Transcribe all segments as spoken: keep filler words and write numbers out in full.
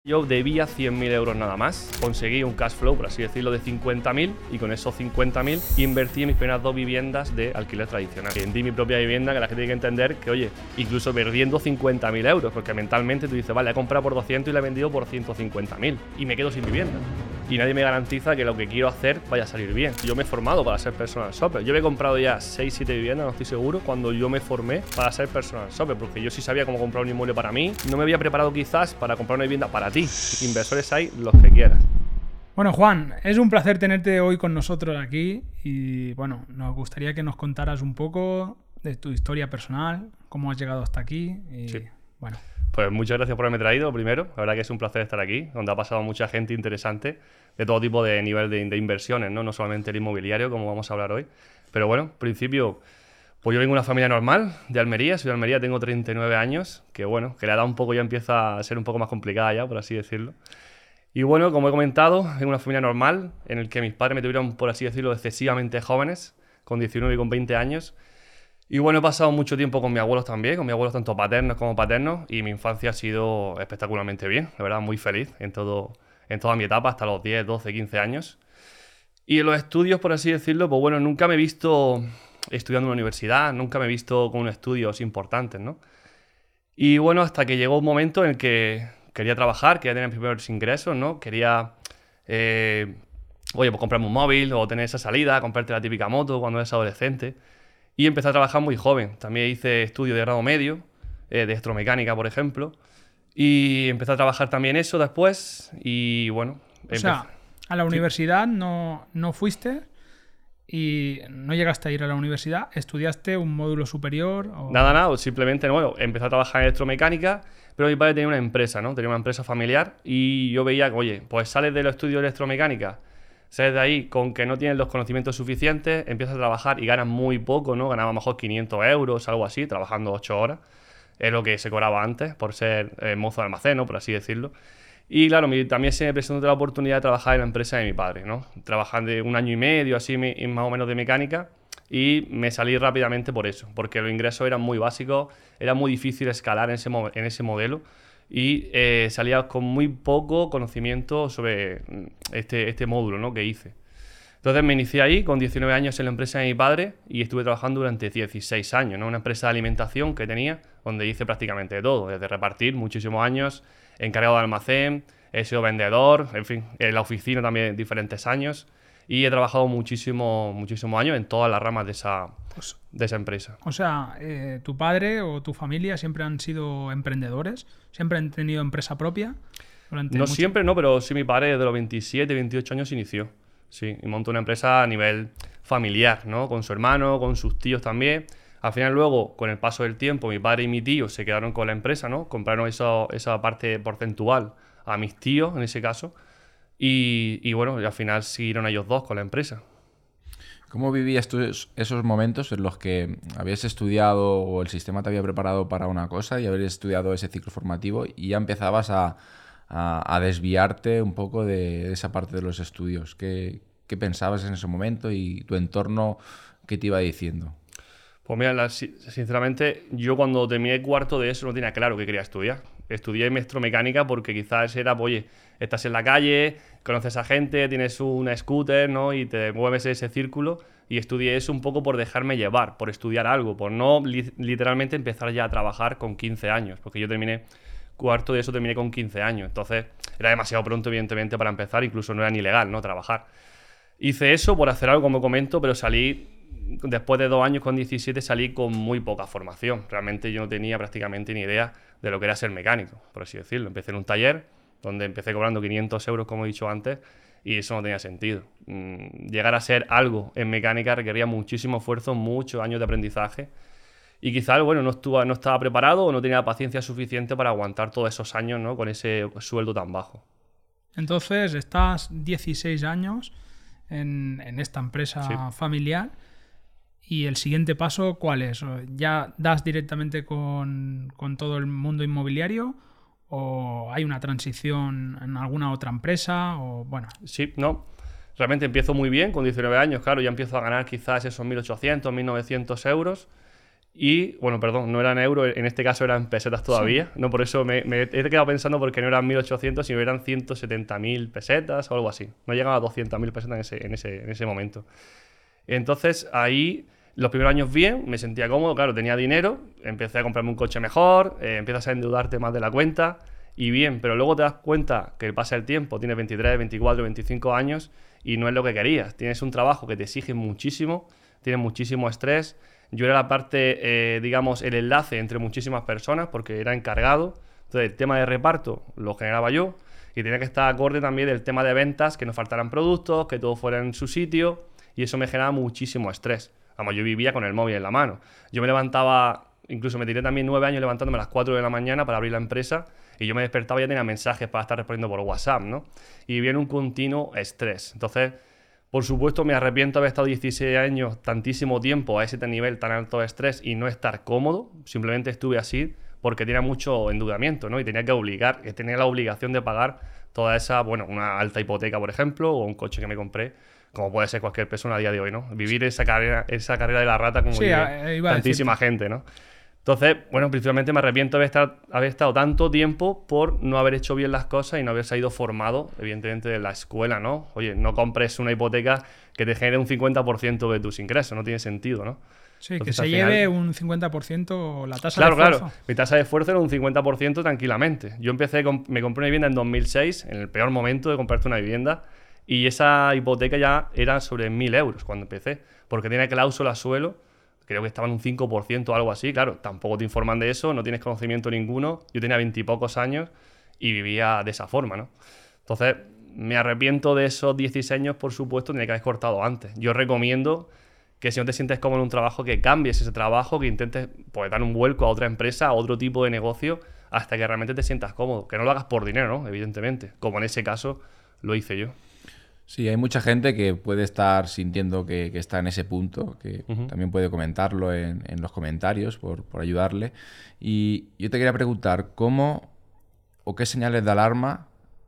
Yo debía cien mil euros nada más, conseguí un cash flow, por así decirlo, de cincuenta mil y con esos cincuenta mil invertí en mis primeras dos viviendas de alquiler tradicional. Vendí mi propia vivienda, que la gente tiene que entender que, oye, incluso perdiendo cincuenta mil euros, porque mentalmente tú dices, vale, he comprado por doscientos y la he vendido por ciento cincuenta mil y me quedo sin vivienda. Y nadie me garantiza que lo que quiero hacer vaya a salir bien. Yo me he formado para ser personal shopper. Yo he comprado ya seis siete viviendas, no estoy seguro, cuando yo me formé para ser personal shopper, porque yo sí sabía cómo comprar un inmueble para mí. No me había preparado quizás para comprar una vivienda para ti. Inversores hay los que quieras. Bueno, Juan, es un placer tenerte hoy con nosotros aquí y bueno, nos gustaría que nos contaras un poco de tu historia personal, cómo has llegado hasta aquí y sí. bueno. Pues muchas gracias por haberme traído, primero. La verdad que es un placer estar aquí, donde ha pasado mucha gente interesante de todo tipo de nivel de, de inversiones, ¿no? No solamente el inmobiliario, como vamos a hablar hoy. Pero bueno, en principio, pues yo vengo de una familia normal, de Almería. Soy de Almería, tengo treinta y nueve años, que bueno, que la edad un poco ya empieza a ser un poco más complicada ya, por así decirlo. Y bueno, como he comentado, vengo de una familia normal, en el que mis padres me tuvieron, por así decirlo, excesivamente jóvenes, con diecinueve y con veinte años. Y bueno, he pasado mucho tiempo con mis abuelos también, con mis abuelos tanto paternos como paternos, y mi infancia ha sido espectacularmente bien, la verdad, muy feliz en, todo, en toda mi etapa, hasta los diez, doce, quince años. Y en los estudios, por así decirlo, pues bueno, nunca me he visto estudiando en una universidad, nunca me he visto con unos estudios importantes, ¿no? Y bueno, hasta que llegó un momento en el que quería trabajar, quería tener mis primeros ingresos, ¿no? Quería, eh, oye, pues comprarme un móvil o tener esa salida, comprarte la típica moto cuando eres adolescente. Y empecé a trabajar muy joven. También hice estudio de grado medio, eh, de electromecánica, por ejemplo. Y empecé a trabajar también eso después. Y bueno... O sea, a la sí. universidad no, no fuiste y no llegaste a ir a la universidad. ¿Estudiaste un módulo superior? O... Nada, nada. Simplemente, bueno, empecé a trabajar en electromecánica. Pero mi padre tenía una empresa, ¿no? Tenía una empresa familiar. Y yo veía que, oye, pues sales de los estudios de electromecánica, sales de ahí con que no tienes los conocimientos suficientes, empiezas a trabajar y ganas muy poco, ¿no? Ganaba a lo mejor quinientos euros, algo así, trabajando ocho horas. Es lo que se cobraba antes por ser eh, mozo de almacén, ¿no? Por así decirlo. Y claro, mi, también se me presentó la oportunidad de trabajar en la empresa de mi padre, ¿no? Trabajando un año y medio, así, más o menos de mecánica. Y me salí rápidamente por eso, porque los ingresos eran muy básicos, era muy difícil escalar en ese, en ese modelo. Y eh, salía con muy poco conocimiento sobre este, este módulo, ¿no? Que hice. Entonces me inicié ahí con diecinueve años en la empresa de mi padre y estuve trabajando durante dieciséis años, ¿no? Una empresa de alimentación que tenía, donde hice prácticamente de todo, desde repartir muchísimos años, encargado de almacén, he sido vendedor, en fin, en la oficina también diferentes años y he trabajado muchísimo, muchísimos años en todas las ramas de esa, pues, de esa empresa. O sea, eh, ¿tu padre o tu familia siempre han sido emprendedores? ¿Siempre han tenido empresa propia? Durante no mucho... siempre, no, pero sí mi padre desde los veintisiete, veintiocho años inició. Sí, y montó una empresa a nivel familiar, ¿no? Con su hermano, con sus tíos también. Al final luego, con el paso del tiempo, mi padre y mi tío se quedaron con la empresa, ¿no? Compraron eso, esa parte porcentual a mis tíos, en ese caso. Y, y bueno, y al final siguieron ellos dos con la empresa. ¿Cómo vivías tú esos momentos en los que habías estudiado o el sistema te había preparado para una cosa y habías estudiado ese ciclo formativo y ya empezabas a, a, a desviarte un poco de, de esa parte de los estudios? ¿Qué, qué pensabas en ese momento y tu entorno qué te iba diciendo? Pues mira, la, sinceramente, yo cuando terminé cuarto de eso no tenía claro qué quería estudiar. Estudié electromecánica porque quizás era, oye, estás en la calle, conoces a gente, tienes una scooter, ¿no? Y te mueves en ese círculo. Y estudié eso un poco por dejarme llevar, por estudiar algo, por no li literalmente empezar ya a trabajar con quince años. Porque yo terminé cuarto de eso, terminé con quince años. Entonces era demasiado pronto, evidentemente, para empezar. Incluso no era ni legal, ¿no? Trabajar. Hice eso por hacer algo, como comento, pero salí... Después de dos años, con diecisiete, salí con muy poca formación. Realmente yo no tenía prácticamente ni idea de lo que era ser mecánico, por así decirlo. Empecé en un taller donde empecé cobrando quinientos euros, como he dicho antes, y eso no tenía sentido. Llegar a ser algo en mecánica requería muchísimo esfuerzo, muchos años de aprendizaje. Y quizás, bueno, no, estuvo, no estaba preparado o no tenía la paciencia suficiente para aguantar todos esos años, ¿no? Con ese sueldo tan bajo. Entonces, estás dieciséis años en, en esta empresa sí. familiar. ¿Y el siguiente paso cuál es? ¿Ya das directamente con, con todo el mundo inmobiliario o hay una transición en alguna otra empresa? O bueno. Sí, no. Realmente empiezo muy bien, con diecinueve años, claro, ya empiezo a ganar quizás esos mil ochocientos, mil novecientos euros Y, bueno, perdón, no eran euros, en este caso eran pesetas todavía. Sí. No, por eso me, me he quedado pensando porque no eran mil ochocientos, sino eran ciento setenta mil pesetas o algo así. No llegaba a doscientas mil pesetas en ese, en, ese, en ese momento. Entonces, ahí, los primeros años bien, me sentía cómodo, claro, tenía dinero, empecé a comprarme un coche mejor, eh, empiezas a endeudarte más de la cuenta, y bien, pero luego te das cuenta que pasa el tiempo, tienes veintitrés, veinticuatro, veinticinco años, y no es lo que querías. Tienes un trabajo que te exige muchísimo, tienes muchísimo estrés. Yo era la parte, eh, digamos, el enlace entre muchísimas personas porque era encargado. Entonces, el tema de reparto lo generaba yo y tenía que estar acorde también del tema de ventas, que no faltaran productos, que todo fuera en su sitio, y eso me generaba muchísimo estrés. Vamos, yo vivía con el móvil en la mano. Yo me levantaba, incluso me tiré también nueve años levantándome a las cuatro de la mañana para abrir la empresa y yo me despertaba y ya tenía mensajes para estar respondiendo por WhatsApp, ¿no? Y vivía en un continuo estrés. Entonces, por supuesto, me arrepiento de haber estado dieciséis años, tantísimo tiempo a ese nivel tan alto de estrés y no estar cómodo. Simplemente estuve así porque tenía mucho endeudamiento, ¿no? Y tenía que obligar, tenía la obligación de pagar toda esa, bueno, una alta hipoteca, por ejemplo, o un coche que me compré, como puede ser cualquier persona a día de hoy, ¿no? Vivir esa carrera, esa carrera de la rata como sí, vive tantísima gente, ¿no? Entonces, bueno, principalmente me arrepiento de haber, haber estado tanto tiempo por no haber hecho bien las cosas y no haber sido formado, evidentemente, de la escuela, ¿no? Oye, no compres una hipoteca que te genere un cincuenta por ciento de tus ingresos, no tiene sentido, ¿no? Sí, Entonces, que se final, lleve un cincuenta por ciento la tasa claro, de esfuerzo. Claro, mi tasa de esfuerzo era un cincuenta por ciento tranquilamente. Yo empecé, con, me compré una vivienda en dos mil seis, en el peor momento de comprarte una vivienda, y esa hipoteca ya era sobre mil euros cuando empecé, porque tenía cláusula suelo. Creo que estaban un cinco por ciento o algo así. Claro, tampoco te informan de eso, no tienes conocimiento ninguno. Yo tenía veintipocos años y vivía de esa forma, ¿no? Entonces, me arrepiento de esos dieciséis años, por supuesto, tenía que haber cortado antes. Yo recomiendo que si no te sientes cómodo en un trabajo, que cambies ese trabajo, que intentes pues, dar un vuelco a otra empresa, a otro tipo de negocio, hasta que realmente te sientas cómodo. Que no lo hagas por dinero, ¿no? Evidentemente. Como en ese caso lo hice yo. Sí, hay mucha gente que puede estar sintiendo que, que está en ese punto, que uh-huh. también puede comentarlo en, en los comentarios por, por ayudarle. Y yo te quería preguntar, ¿cómo o qué señales de alarma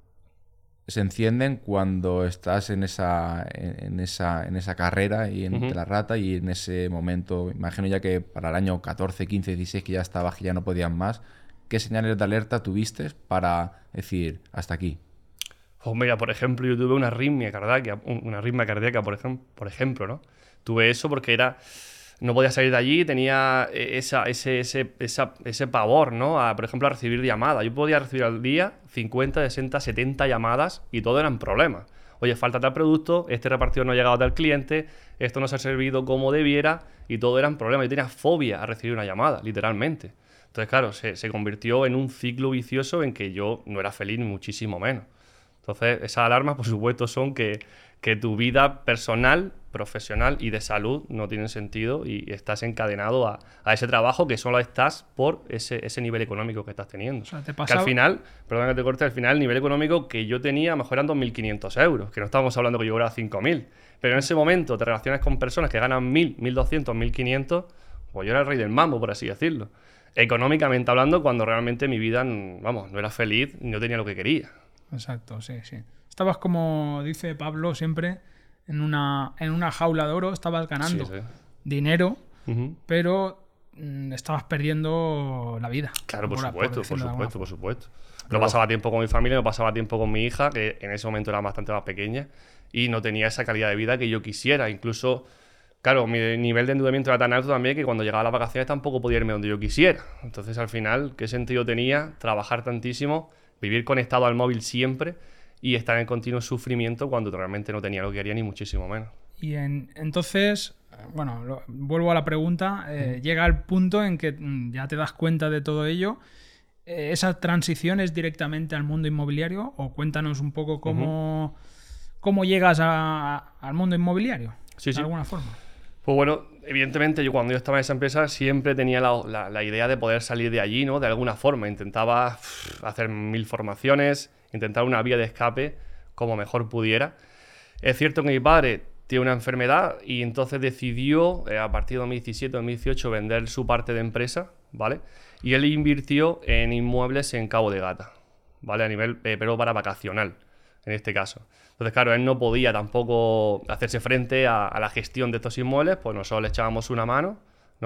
se encienden cuando estás en esa, en esa, en esa carrera y en uh-huh. la rata y en ese momento? Imagino ya que para el año catorce, quince, dieciséis, que ya estabas, que ya no podían más, ¿qué señales de alerta tuviste para decir hasta aquí? Pues mira, por ejemplo, yo tuve una arritmia cardíaca, una arritmia cardíaca, por ejemplo, por ejemplo, ¿no? Tuve eso porque era, no podía salir de allí, tenía esa, ese, ese, esa, ese pavor, ¿no? A, por ejemplo, a recibir llamadas. Yo podía recibir al día cincuenta, sesenta, setenta llamadas y todo eran problemas. Oye, falta tal producto, este repartidor no ha llegado a tal cliente, esto no se ha servido como debiera y todo eran problemas. Yo tenía fobia a recibir una llamada, literalmente. Entonces, claro, se, se convirtió en un ciclo vicioso en que yo no era feliz ni muchísimo menos. Entonces, esas alarmas, por supuesto, son que, que tu vida personal, profesional y de salud no tienen sentido y estás encadenado a, a ese trabajo que solo estás por ese, ese nivel económico que estás teniendo. O sea, te pasaba... Que al final, perdón que te corte, al final el nivel económico que yo tenía a lo mejor eran dos mil quinientos euros, que no estábamos hablando que yo cobraba cinco mil. Pero en ese momento te relacionas con personas que ganan mil, mil doscientos, mil quinientos, pues yo era el rey del mambo, por así decirlo. Económicamente hablando, cuando realmente mi vida, vamos, no era feliz, no tenía lo que quería. Exacto, sí, sí. Estabas, como dice Pablo siempre, en una, en una jaula de oro, estabas ganando sí, sí. dinero, uh-huh. pero mm, estabas perdiendo la vida. Claro, por, por supuesto, por, por supuesto, por supuesto. No pasaba tiempo con mi familia, no pasaba tiempo con mi hija, que en ese momento era bastante más pequeña, y no tenía esa calidad de vida que yo quisiera. Incluso, claro, mi nivel de endeudamiento era tan alto también que cuando llegaba a las vacaciones tampoco podía irme donde yo quisiera. Entonces, al final, ¿qué sentido tenía trabajar tantísimo, vivir conectado al móvil siempre y estar en continuo sufrimiento cuando realmente no tenía lo que quería ni muchísimo menos? Y en, entonces, bueno, lo, vuelvo a la pregunta, eh, mm. llega el punto en que mm, ya te das cuenta de todo ello. Eh, ¿Esa transición es directamente al mundo inmobiliario? O cuéntanos un poco cómo, uh-huh. cómo llegas a, a, al mundo inmobiliario, sí, de sí. alguna forma. Pues bueno, evidentemente yo cuando yo estaba en esa empresa siempre tenía la, la, la idea de poder salir de allí, ¿no? De alguna forma. Intentaba uff, hacer mil formaciones, intentar una vía de escape como mejor pudiera. Es cierto que mi padre tiene una enfermedad y entonces decidió, eh, a partir de dos mil diecisiete, dos mil dieciocho, vender su parte de empresa, ¿vale? Y él invirtió en inmuebles en Cabo de Gata, ¿vale? A nivel, eh, pero para vacacional, en este caso. Entonces, claro, él no podía tampoco hacerse frente a, a la gestión de estos inmuebles, pues nosotros le echábamos una mano, ¿no?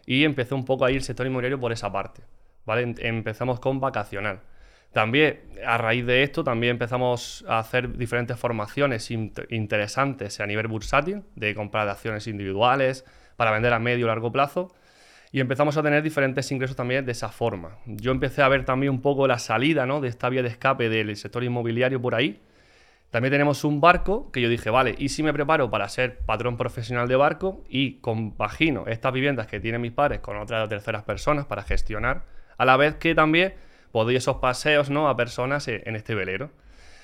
y empecé un poco a ir el sector inmobiliario por esa parte, ¿vale? Em- Empezamos con vacacional. También, a raíz de esto, también empezamos a hacer diferentes formaciones int- interesantes a nivel bursátil, de compra de acciones individuales, para vender a medio y largo plazo, y empezamos a tener diferentes ingresos también de esa forma. Yo empecé a ver también un poco la salida, ¿no?, de esta vía de escape del sector inmobiliario por ahí. También tenemos un barco que yo dije, vale, ¿y si me preparo para ser patrón profesional de barco y compagino estas viviendas que tienen mis padres con otras terceras personas para gestionar, a la vez que también podía esos paseos, ¿no?, a personas en este velero?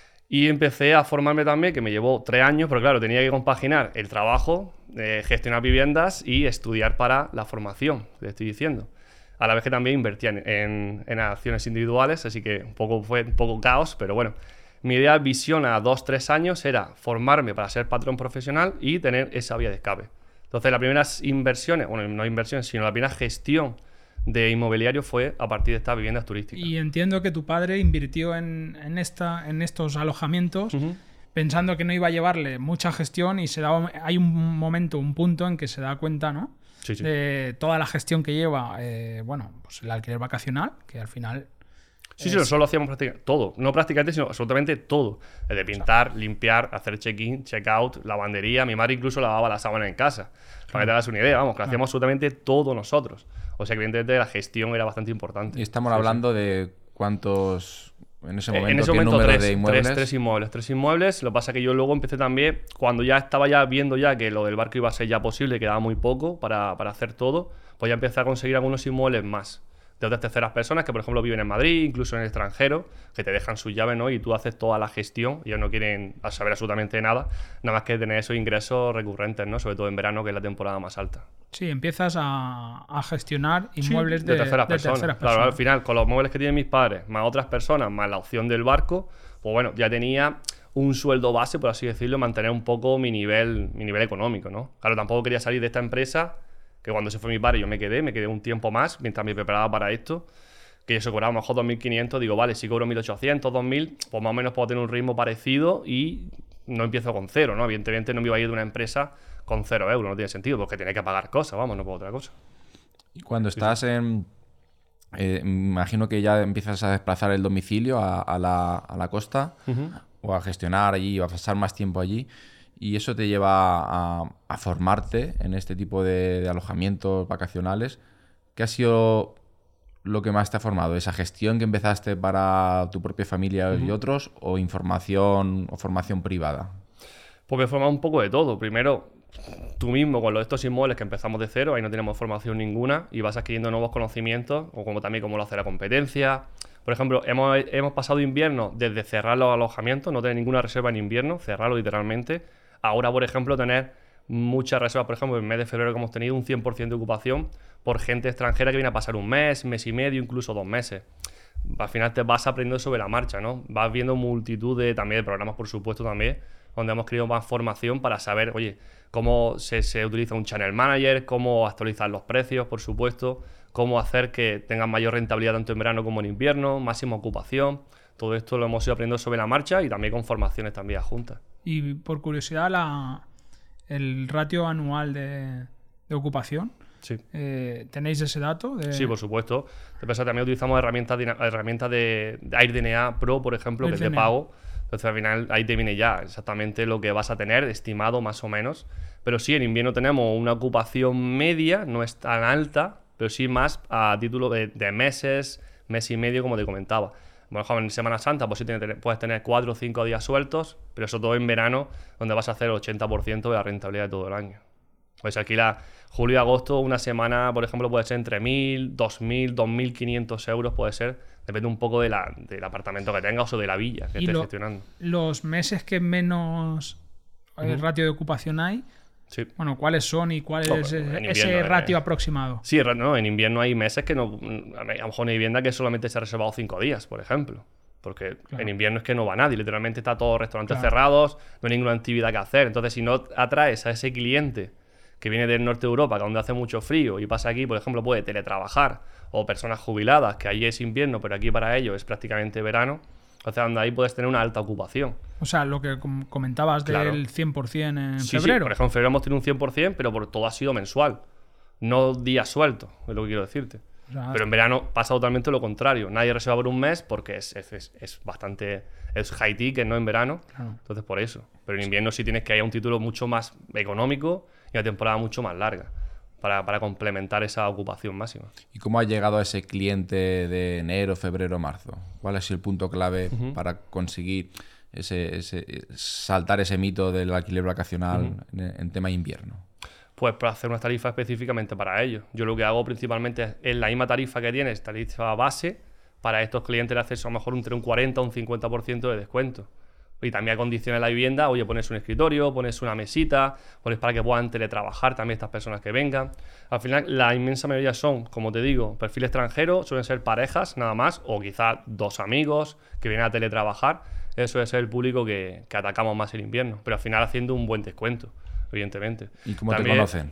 Y empecé a formarme también, que me llevó tres años, pero claro, tenía que compaginar el trabajo, eh, gestionar viviendas y estudiar para la formación, que estoy diciendo. A la vez que también invertía en, en, en acciones individuales, así que un poco, fue un poco caos, pero bueno. Mi idea, visión a dos, tres años era formarme para ser patrón profesional y tener esa vía de escape. Entonces, las primeras inversiones, bueno, no inversiones, sino la primera gestión de inmobiliario fue a partir de estas viviendas turísticas. Y entiendo que tu padre invirtió en, en, esta, en estos alojamientos uh-huh. pensando que no iba a llevarle mucha gestión y se da, hay un momento, un punto en que se da cuenta, ¿no? Sí, sí. De toda la gestión que lleva, eh, bueno, pues el alquiler vacacional, que al final... Sí, sí, nosotros lo hacíamos prácticamente todo. No prácticamente, sino absolutamente todo. De pintar, limpiar, hacer check-in, check-out, lavandería. Mi madre incluso lavaba la sábana en casa. Para que te hagas una idea, vamos, que lo hacíamos absolutamente todo nosotros. O sea que evidentemente la gestión era bastante importante. Y estamos sí, hablando sí. de cuántos... En ese momento, en ese ¿qué momento número tres, de inmuebles? Tres, tres inmuebles, tres inmuebles. Lo que pasa es que yo luego empecé también, cuando ya estaba ya viendo ya que lo del barco iba a ser ya posible, quedaba muy poco para, para hacer todo, pues ya empecé a conseguir algunos inmuebles más. De otras terceras personas que, por ejemplo, viven en Madrid, incluso en el extranjero, que te dejan sus llaves, ¿no? Y tú haces toda la gestión. Ellos no quieren saber absolutamente nada, nada más que tener esos ingresos recurrentes, ¿no? Sobre todo en verano, que es la temporada más alta. Sí, empiezas a, a gestionar inmuebles sí, de, de, terceras, de personas. terceras personas. Claro, al final, con los muebles que tienen mis padres, más otras personas, más la opción del barco, pues bueno, ya tenía un sueldo base, por así decirlo, mantener un poco mi nivel, mi nivel económico, ¿no? Claro, tampoco quería salir de esta empresa, que cuando se fue mi padre yo me quedé, me quedé un tiempo más, mientras me preparaba para esto, que yo se cobraba a lo mejor dos mil quinientos, digo, vale, si cobro mil ochocientos, dos mil, pues más o menos puedo tener un ritmo parecido y no empiezo con cero, ¿no? Evidentemente no me iba a ir de una empresa con cero euros, no tiene sentido, porque tenía que pagar cosas, vamos, no puedo otra cosa. Y cuando estás sí, sí. en... Eh, imagino que ya empiezas a desplazar el domicilio a, a, la, a la costa uh-huh. o a gestionar allí o a pasar más tiempo allí, y eso te lleva a, a formarte en este tipo de, de alojamientos vacacionales. ¿Qué ha sido lo que más te ha formado? ¿Esa gestión que empezaste para tu propia familia uh-huh. y otros, o información o formación privada? Pues me he formado un poco de todo. Primero, tú mismo con los, estos inmuebles que empezamos de cero, ahí no tenemos formación ninguna y vas adquiriendo nuevos conocimientos, o como también cómo lo hace la competencia. Por ejemplo, hemos, hemos pasado invierno desde cerrar los alojamientos, no tener ninguna reserva en invierno, cerrarlo literalmente. Ahora, por ejemplo, tener muchas reservas, por ejemplo, en el mes de febrero que hemos tenido un cien por ciento de ocupación por gente extranjera que viene a pasar un mes, mes y medio, incluso dos meses. Al final te vas aprendiendo sobre la marcha, ¿no? Vas viendo multitud de, también de programas, por supuesto, también, donde hemos creado más formación para saber, oye, cómo se, se utiliza un channel manager, cómo actualizar los precios, por supuesto, cómo hacer que tengan mayor rentabilidad tanto en verano como en invierno, máxima ocupación. Todo esto lo hemos ido aprendiendo sobre la marcha y también con formaciones también adjuntas. Y por curiosidad, la, el ratio anual de, de ocupación, sí. eh, ¿tenéis ese dato? De... Sí, por supuesto. Después también utilizamos herramientas de, herramientas de, de AirDNA Pro, por ejemplo, Air que es de pago. Entonces al final ahí te viene ya exactamente lo que vas a tener, estimado más o menos. Pero sí, en invierno tenemos una ocupación media, no es tan alta, pero sí más a título de, de meses, mes y medio, como te comentaba. Bueno, en Semana Santa pues sí puedes tener cuatro o cinco días sueltos, pero eso todo en verano, donde vas a hacer el ochenta por ciento de la rentabilidad de todo el año. Pues alquila julio y agosto, una semana, por ejemplo, puede ser entre mil, dos mil, dos mil quinientos euros, puede ser. Depende un poco de la, del apartamento que tengas o de la villa que estés lo, gestionando. Los meses que menos uh-huh. ratio de ocupación hay, sí. Bueno, ¿cuáles son y cuál no, es invierno, ese ratio eh, aproximado? Sí, no, en invierno hay meses que no, a lo mejor una vivienda que solamente se ha reservado cinco días, por ejemplo. Porque claro. en invierno es que no va nadie, literalmente está todos los restaurantes claro. cerrados, no hay ninguna actividad que hacer. Entonces, si no atraes a ese cliente que viene del norte de Europa, donde hace mucho frío, y pasa aquí, por ejemplo, puede teletrabajar, o personas jubiladas, que allí es invierno, pero aquí para ellos es prácticamente verano, entonces donde ahí puedes tener una alta ocupación. O sea, lo que comentabas claro. del cien por ciento en sí, febrero. Sí, por ejemplo, en febrero hemos tenido un cien por ciento, pero por todo ha sido mensual. no días sueltos, es lo que quiero decirte. O sea, Pero en verano pasa totalmente lo contrario. Nadie reserva por un mes porque es, es, es bastante... Es high ticket, ¿no? En verano. Claro. Entonces, por eso. Pero en invierno sí tienes que ir a un título mucho más económico y una temporada mucho más larga para, para complementar esa ocupación máxima. ¿Y cómo has llegado a ese cliente de enero, febrero, marzo? ¿Cuál ha sido el punto clave Uh-huh. para conseguir ese, ese, saltar ese mito del alquiler vacacional Uh-huh. en, en tema invierno? Pues para hacer una tarifa específicamente para ellos. Yo lo que hago principalmente es la misma tarifa que tienes, tarifa base, para estos clientes le haces a lo mejor entre un cuarenta o un cincuenta por ciento de descuento. Y también acondiciones la vivienda, oye, pones un escritorio, pones una mesita, pones para que puedan teletrabajar también estas personas que vengan. Al final, la inmensa mayoría son, como te digo, perfil extranjero, suelen ser parejas nada más, o quizás dos amigos que vienen a teletrabajar. Eso suele ser el público que, que atacamos más el invierno, pero al final haciendo un buen descuento, evidentemente. ¿Y cómo También, te conocen?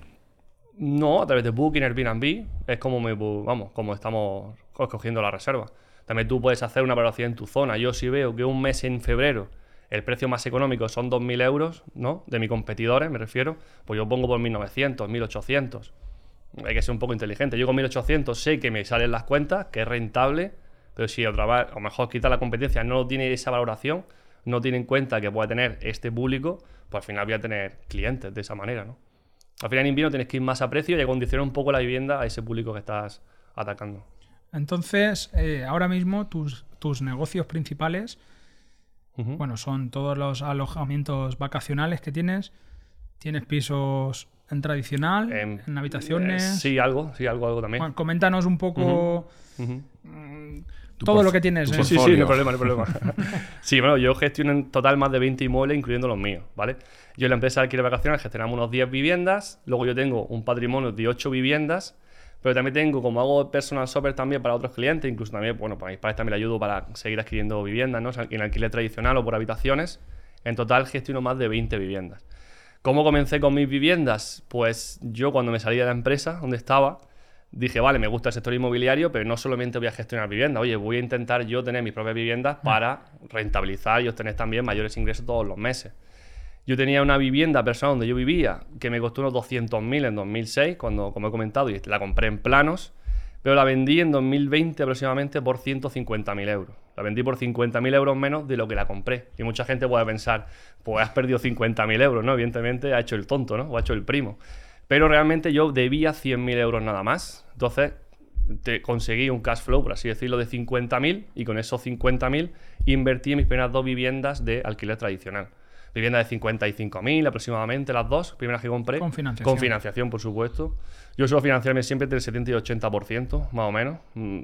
No, a través de Booking, Airbnb, es como, me, vamos, como estamos escogiendo la reserva. También tú puedes hacer una valoración en tu zona. Yo si veo que un mes en febrero el precio más económico son dos mil euros, ¿no? De mis competidores, me refiero, pues yo pongo por mil novecientos, mil ochocientos. Hay que ser un poco inteligente. Yo con mil ochocientos sé que me salen las cuentas, que es rentable, pero si otra vez, o mejor quita la competencia, no tiene esa valoración, no tiene en cuenta que puede tener este público, pues al final voy a tener clientes de esa manera, ¿no? Al final en invierno tienes que ir más a precio y acondicionar un poco la vivienda a ese público que estás atacando. Entonces, eh, ahora mismo tus, tus negocios principales, Uh-huh. bueno, son todos los alojamientos vacacionales que tienes. Tienes pisos en tradicional, Em, en habitaciones. Eh, sí, algo, sí, algo, algo también. Bueno, coméntanos un poco Uh-huh. mm, Tu todo porf- lo que tienes. tu ¿eh? Sí, sí, portfolio. no hay problema, no hay problema. Sí, bueno, yo gestiono en total más de veinte inmuebles, incluyendo los míos, ¿vale? Yo en la empresa de alquiler vacacional gestionamos unos diez viviendas, luego yo tengo un patrimonio de ocho viviendas, pero también tengo, como hago personal shopper también para otros clientes, incluso también, bueno, para mis padres también le ayudo para seguir adquiriendo viviendas, ¿no? O sea, en alquiler tradicional o por habitaciones. En total gestiono más de veinte viviendas. ¿Cómo comencé con mis viviendas? Pues yo cuando me salí de la empresa donde estaba, dije, vale, me gusta el sector inmobiliario, pero no solamente voy a gestionar viviendas. Oye, voy a intentar yo tener mis propias viviendas para rentabilizar y obtener también mayores ingresos todos los meses. Yo tenía una vivienda personal donde yo vivía que me costó unos doscientos mil en dos mil seis, cuando, como he comentado, y la compré en planos, pero la vendí en dos mil veinte aproximadamente por ciento cincuenta mil euros. La vendí por cincuenta mil euros menos de lo que la compré. Y mucha gente puede pensar, pues has perdido cincuenta mil euros, ¿no? Evidentemente ha hecho el tonto, ¿no? O ha hecho el primo. Pero realmente yo debía cien mil euros nada más. Entonces te conseguí un cash flow, por así decirlo, de cincuenta mil, y con esos cincuenta mil invertí en mis primeras dos viviendas de alquiler tradicional. Vivienda de cincuenta y cinco mil aproximadamente, las dos primeras que compré. Con financiación. Con financiación, por supuesto. Yo suelo financiarme siempre entre el setenta y ochenta por ciento, más o menos. Mm,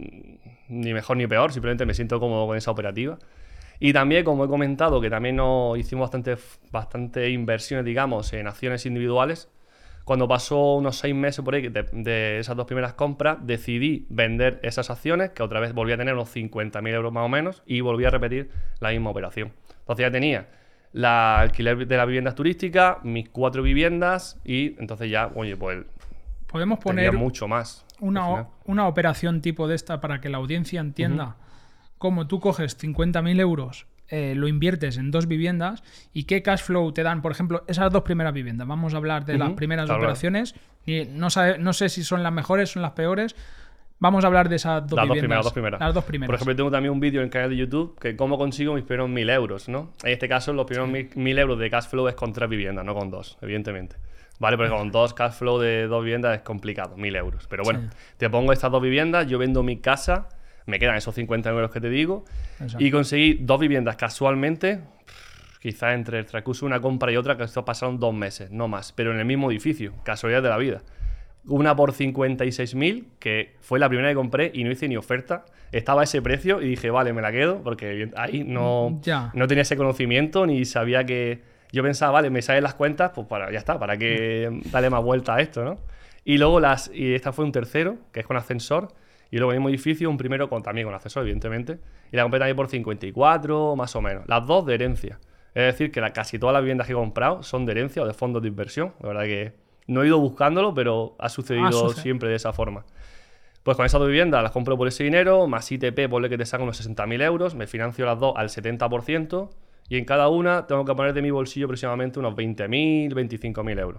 Ni mejor ni peor, simplemente me siento cómodo con esa operativa. Y también, como he comentado, que también nos hicimos bastante, bastante inversiones, digamos, en acciones individuales. Cuando pasó unos seis meses por ahí de, de esas dos primeras compras, decidí vender esas acciones, que otra vez volví a tener unos cincuenta mil euros más o menos, y volví a repetir la misma operación. Entonces ya tenía la alquiler de las viviendas turísticas, mis cuatro viviendas, y entonces ya, oye, pues Podemos tenía poner mucho más. al una, final. o- una operación tipo de esta para que la audiencia entienda cómo tú coges cincuenta mil euros, eh, lo inviertes en dos viviendas y qué cash flow te dan, por ejemplo, esas dos primeras viviendas. Vamos a hablar de las Ujú, primeras claro, operaciones. Y no, sabe- no sé si son las mejores, son las peores. Vamos a hablar de esas dos Las dos viviendas. primeras, dos primeras. Las dos primeras. Por ejemplo, tengo también un vídeo en el canal de YouTube que cómo consigo mis primeros mil euros, ¿no? En este caso, los primeros mil, mil euros de cash flow es con tres viviendas, no con dos, evidentemente. Vale, porque con dos cash flow de dos viviendas es complicado, mil euros. Pero bueno, Sí. te pongo estas dos viviendas, yo vendo mi casa, me quedan esos cincuenta euros que te digo, Exacto. y conseguí dos viviendas casualmente, quizás entre el transcurso de una compra y otra, que esto pasaron dos meses, no más, pero en el mismo edificio, casualidad de la vida. Una por cincuenta y seis mil, que fue la primera que compré y no hice ni oferta. Estaba a ese precio y dije, vale, me la quedo, porque ahí no, Ya. no tenía ese conocimiento ni sabía que... Yo pensaba, vale, me salen las cuentas, pues para, ya está, ¿para qué darle más vuelta a esto, no? Y luego las... Y esta fue un tercero, que es con ascensor, y luego en el mismo edificio un primero con, también con ascensor, evidentemente, y la compré también por cincuenta y cuatro, más o menos. Las dos de herencia. Es decir, que la, casi todas las viviendas que he comprado son de herencia o de fondos de inversión. La verdad que no he ido buscándolo, pero ha sucedido Ah, sucede. siempre de esa forma. Pues con esas dos viviendas las compro por ese dinero, más I T P, ponle que te saca unos sesenta mil euros, me financio las dos al setenta por ciento y en cada una tengo que poner de mi bolsillo aproximadamente unos veinte mil, veinticinco mil euros.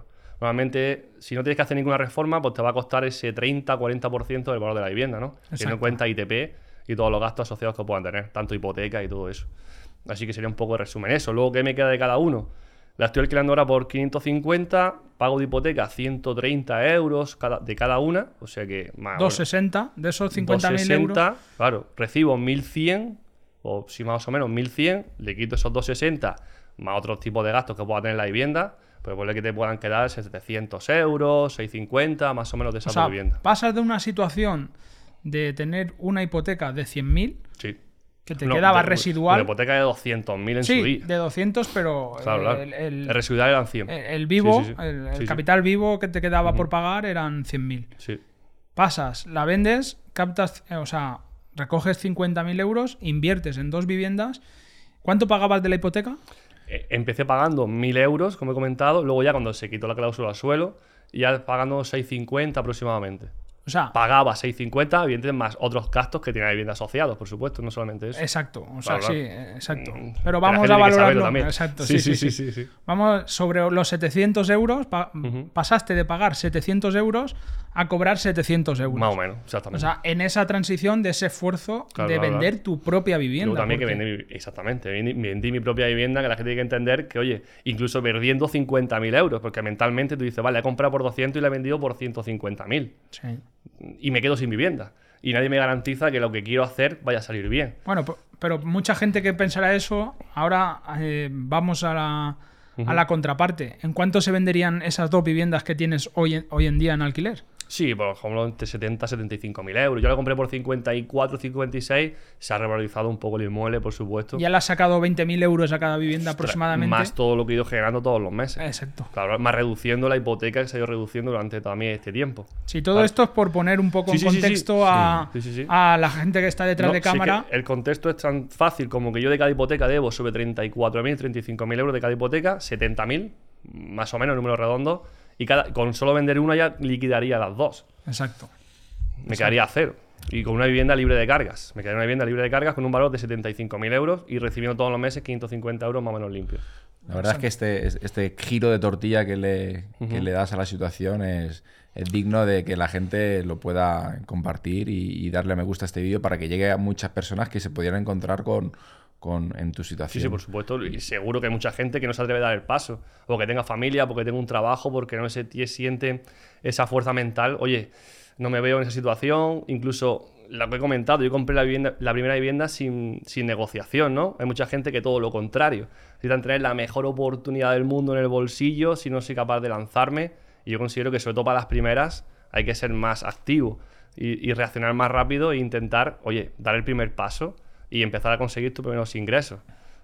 Normalmente, si no tienes que hacer ninguna reforma, pues te va a costar ese treinta a cuarenta por ciento del valor de la vivienda, ¿no? Teniendo en cuenta I T P y todos los gastos asociados que puedan tener, tanto hipoteca y todo eso. Así que sería un poco de resumen eso. Luego, ¿qué me queda de cada uno? La estoy alquilando ahora por quinientos cincuenta, pago de hipoteca ciento treinta euros cada, de cada una, o sea que... Más, doscientos sesenta, de esos cincuenta mil euros. Claro, recibo mil cien, o si más o menos mil cien, le quito esos doscientos sesenta, más otros tipos de gastos que pueda tener la vivienda, pues puede que te puedan quedar setecientos euros, seiscientos cincuenta, más o menos de esa o sea, vivienda. Pasas de una situación de tener una hipoteca de cien mil... Sí. Que te no, quedaba de, residual. Una hipoteca de doscientos mil en sí, su día. de doscientos, pero claro, claro. El, el, el residual eran cien. El, el vivo, sí, sí, sí. el, el sí, capital sí. vivo que te quedaba uh-huh. por pagar eran cien mil. Sí. Pasas, la vendes, captas, o sea, recoges cincuenta mil euros, inviertes en dos viviendas. ¿Cuánto pagabas de la hipoteca? Eh, empecé pagando mil euros, como he comentado. Luego ya cuando se quitó la cláusula al suelo, ya pagando seiscientos cincuenta aproximadamente. O sea, pagaba seiscientos cincuenta, evidentemente, más otros gastos que tiene la vivienda asociados, por supuesto, no solamente eso. Exacto, o sea, claro, sí, claro. exacto. Pero vamos a valorarlo. Exacto, sí sí sí, sí, sí, sí. Vamos, sobre los setecientos euros, pa uh-huh. pasaste de pagar setecientos euros a cobrar setecientos euros. Más o menos, exactamente. O sea, en esa transición de ese esfuerzo claro, de claro, vender claro. tu propia vivienda. Yo también porque... que vendí, exactamente, vendí, vendí mi propia vivienda, que la gente tiene que entender que, oye, incluso perdiendo cincuenta mil euros, porque mentalmente tú dices, vale, he comprado por doscientos y la he vendido por ciento cincuenta mil. Sí. Y me quedo sin vivienda. Y nadie me garantiza que lo que quiero hacer vaya a salir bien. Bueno, pero mucha gente que pensará eso, ahora eh, vamos a la, uh-huh. a la contraparte. ¿En cuánto se venderían esas dos viviendas que tienes hoy en, hoy en día en alquiler? Sí, por ejemplo, entre setenta a setenta y cinco mil euros. Yo la compré por cincuenta y cuatro, cincuenta y seis. Se ha revalorizado un poco el inmueble, por supuesto. Ya le has sacado veinte mil euros a cada vivienda aproximadamente. Más todo lo que he ido generando todos los meses. Exacto. Claro, más reduciendo la hipoteca que se ha ido reduciendo durante también este tiempo. Sí, todo vale. esto es por poner un poco sí, en sí, contexto sí, sí. A, sí, sí, sí. a la gente que está detrás no, de cámara. Sí, el contexto es tan fácil como que yo de cada hipoteca debo sobre treinta y cuatro mil, treinta y cinco mil euros de cada hipoteca, setenta mil, más o menos, número redondo. Y cada, con solo vender una ya liquidaría las dos. Exacto. Me Exacto. quedaría a cero. Y con una vivienda libre de cargas. Me quedaría una vivienda libre de cargas con un valor de setenta y cinco mil euros y recibiendo todos los meses quinientos cincuenta euros más o menos limpios. La verdad es que este, este giro de tortilla que le, uh-huh. que le das a la situación es, es digno de que la gente lo pueda compartir y, y darle a me gusta a este vídeo para que llegue a muchas personas que se pudieran encontrar con... Con, en tu situación. Sí, sí, por supuesto. Y seguro que hay mucha gente que no se atreve a dar el paso. O que tenga familia, porque tenga un trabajo, porque no se siente esa fuerza mental. Oye, no me veo en esa situación. Incluso lo que he comentado, yo compré la, vivienda, la primera vivienda sin, sin negociación, ¿no? Hay mucha gente que todo lo contrario. Necesitan tener la mejor oportunidad del mundo en el bolsillo si no soy capaz de lanzarme. Y yo considero que sobre todo para las primeras hay que ser más activo y, y reaccionar más rápido e intentar, oye, dar el primer paso y empezar a conseguir tus primeros ingresos.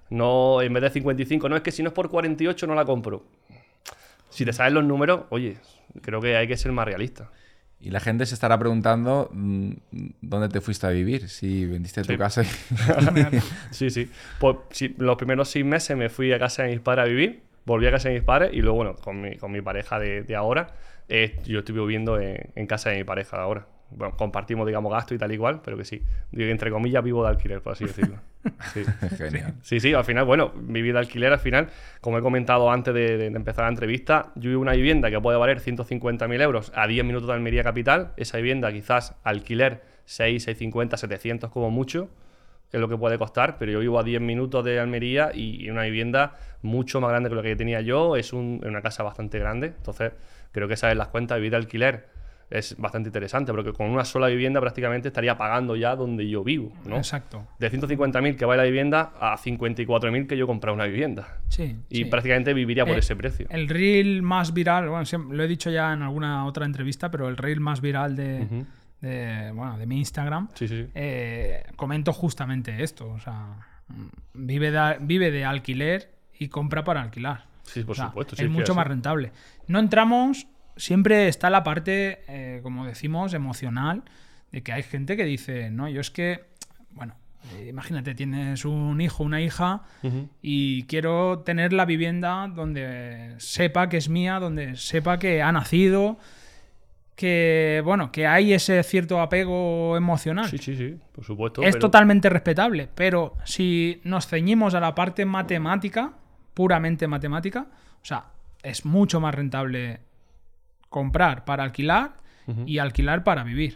No, en vez de cincuenta y cinco, no, es que si no es por cuarenta y ocho no la compro. Si te sabes los números, oye, creo que hay que ser más realista. Y la gente se estará preguntando dónde te fuiste a vivir, si vendiste tu sí. casa. Y... sí, sí. Pues sí, los primeros seis meses me fui a casa de mis padres a vivir, volví a casa de mis padres y luego, bueno, con mi, con mi pareja de, de ahora, eh, yo estoy viviendo en, en casa de mi pareja de ahora. Bueno, compartimos, digamos, gasto y tal y cual, pero que sí. Entre comillas, vivo de alquiler, por así decirlo. Sí. Genial. Sí, sí, al final, bueno, vivir de alquiler, al final, como he comentado antes de, de empezar la entrevista, yo vivo en una vivienda que puede valer ciento cincuenta mil euros a diez minutos de Almería capital. Esa vivienda, quizás, alquiler seis, seiscientos cincuenta, setecientos como mucho, que es lo que puede costar, pero yo vivo a diez minutos de Almería y una vivienda mucho más grande que lo que tenía yo. Es un, una casa bastante grande, entonces creo que sabes las cuentas, vivir de alquiler es bastante interesante, porque con una sola vivienda prácticamente estaría pagando ya donde yo vivo, ¿no? Exacto. De ciento cincuenta mil que vale la vivienda a cincuenta y cuatro mil que yo he comprado una vivienda. Sí. Y sí. prácticamente viviría por eh, ese precio. El reel más viral, bueno, siempre, lo he dicho ya en alguna otra entrevista, pero el reel más viral de, uh-huh. de, bueno, de mi Instagram, sí, sí, sí. Eh, comento justamente esto. O sea, vive de, vive de alquiler y compra para alquilar. Sí, por o sea, supuesto. Sí, es mucho así. más rentable. No entramos... Siempre está la parte, eh, como decimos, emocional, de que hay gente que dice, no, yo es que, bueno, eh, imagínate, tienes un hijo, una hija, uh-huh. y quiero tener la vivienda donde sepa que es mía, donde sepa que ha nacido, que, bueno, que hay ese cierto apego emocional. Sí, sí, sí, por supuesto. Es pero... totalmente respetable, pero si nos ceñimos a la parte matemática, puramente matemática, o sea, es mucho más rentable comprar para alquilar uh-huh. y alquilar para vivir.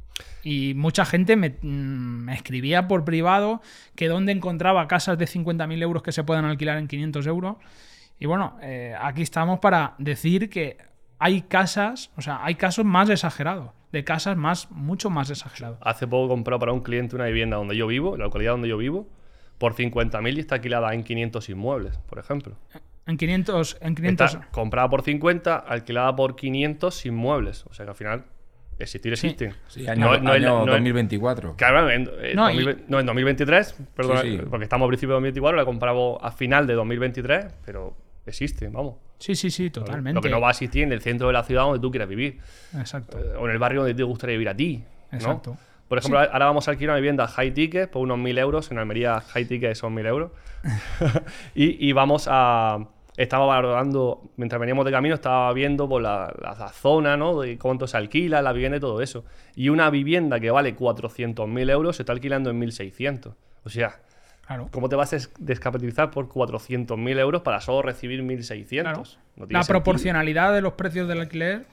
Y mucha gente me, me escribía por privado que dónde encontraba casas de cincuenta mil euros que se puedan alquilar en quinientos euros. Y bueno, eh, aquí estamos para decir que hay casas, o sea, hay casos más exagerados, de casas más, mucho más exagerados. Hace poco he comprado para un cliente una vivienda donde yo vivo, en la localidad donde yo vivo, por cincuenta mil y está alquilada en quinientos inmuebles, por ejemplo. En quinientos... En quinientos... Está comprada por cincuenta, alquilada por quinientos inmuebles. O sea que al final... Existir existen. Sí, sí, año, no, no año es, no dos mil veinticuatro. Claro, en, en, no, dos mil, y... no, en dos mil veintitrés, perdón, sí, sí. porque estamos a principios de dos mil veinticuatro, la compramos a final de dos mil veintitrés, pero existe, vamos. Sí, sí, sí, totalmente. Lo que no va a existir en el centro de la ciudad donde tú quieras vivir. Exacto. Eh, o en el barrio donde te gustaría vivir a ti. ¿no? Exacto. Por ejemplo, sí. ahora vamos a alquilar una vivienda high ticket por unos mil euros. En Almería high ticket son mil euros. y, y vamos a... Estaba valorando, mientras veníamos de camino, estaba viendo por la, la, la zona, ¿no? De cuánto se alquila, la vivienda y todo eso. Y una vivienda que vale cuatrocientos mil euros se está alquilando en mil seiscientos. O sea, claro. ¿cómo te vas a descapitalizar por cuatrocientos mil euros para solo recibir mil seiscientos? Claro. No la sentido. Proporcionalidad de los precios del alquiler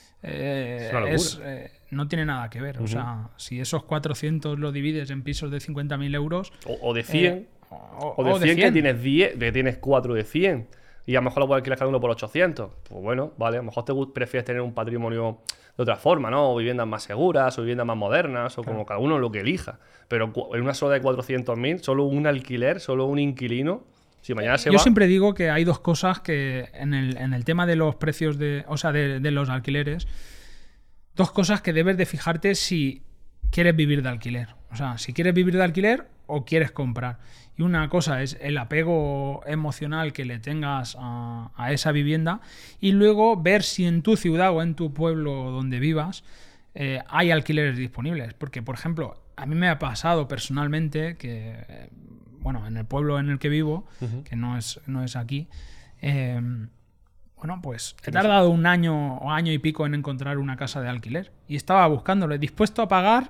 eh, es una locura. Es, eh, no tiene nada que ver. Uh-huh. O sea, si esos cuatrocientos lo divides en pisos de cincuenta mil euros... O, o de cien. Eh, o, o de o cien, de cien. Que tienes diez, que tienes cuatro de cien. Y a lo mejor lo puedes alquilar cada uno por ochocientos. Pues bueno, vale, a lo mejor te prefieres tener un patrimonio de otra forma, ¿no? O viviendas más seguras, o viviendas más modernas, o claro. como cada uno lo que elija. Pero en una sola de cuatrocientos mil, solo un alquiler, solo un inquilino, si mañana se Yo va... siempre digo que hay dos cosas que en el, en el tema de los precios de, o sea, de, de los alquileres, dos cosas que debes de fijarte si quieres vivir de alquiler. O sea, si quieres vivir de alquiler o quieres comprar. Y una cosa es el apego emocional que le tengas a, a esa vivienda y luego ver si en tu ciudad o en tu pueblo donde vivas eh, hay alquileres disponibles. Porque, por ejemplo, a mí me ha pasado personalmente que, eh, bueno, en el pueblo en el que vivo, uh-huh. que no es, no es aquí, eh, bueno, pues he tardado un año o año y pico en encontrar una casa de alquiler. Y estaba buscándole, dispuesto a pagar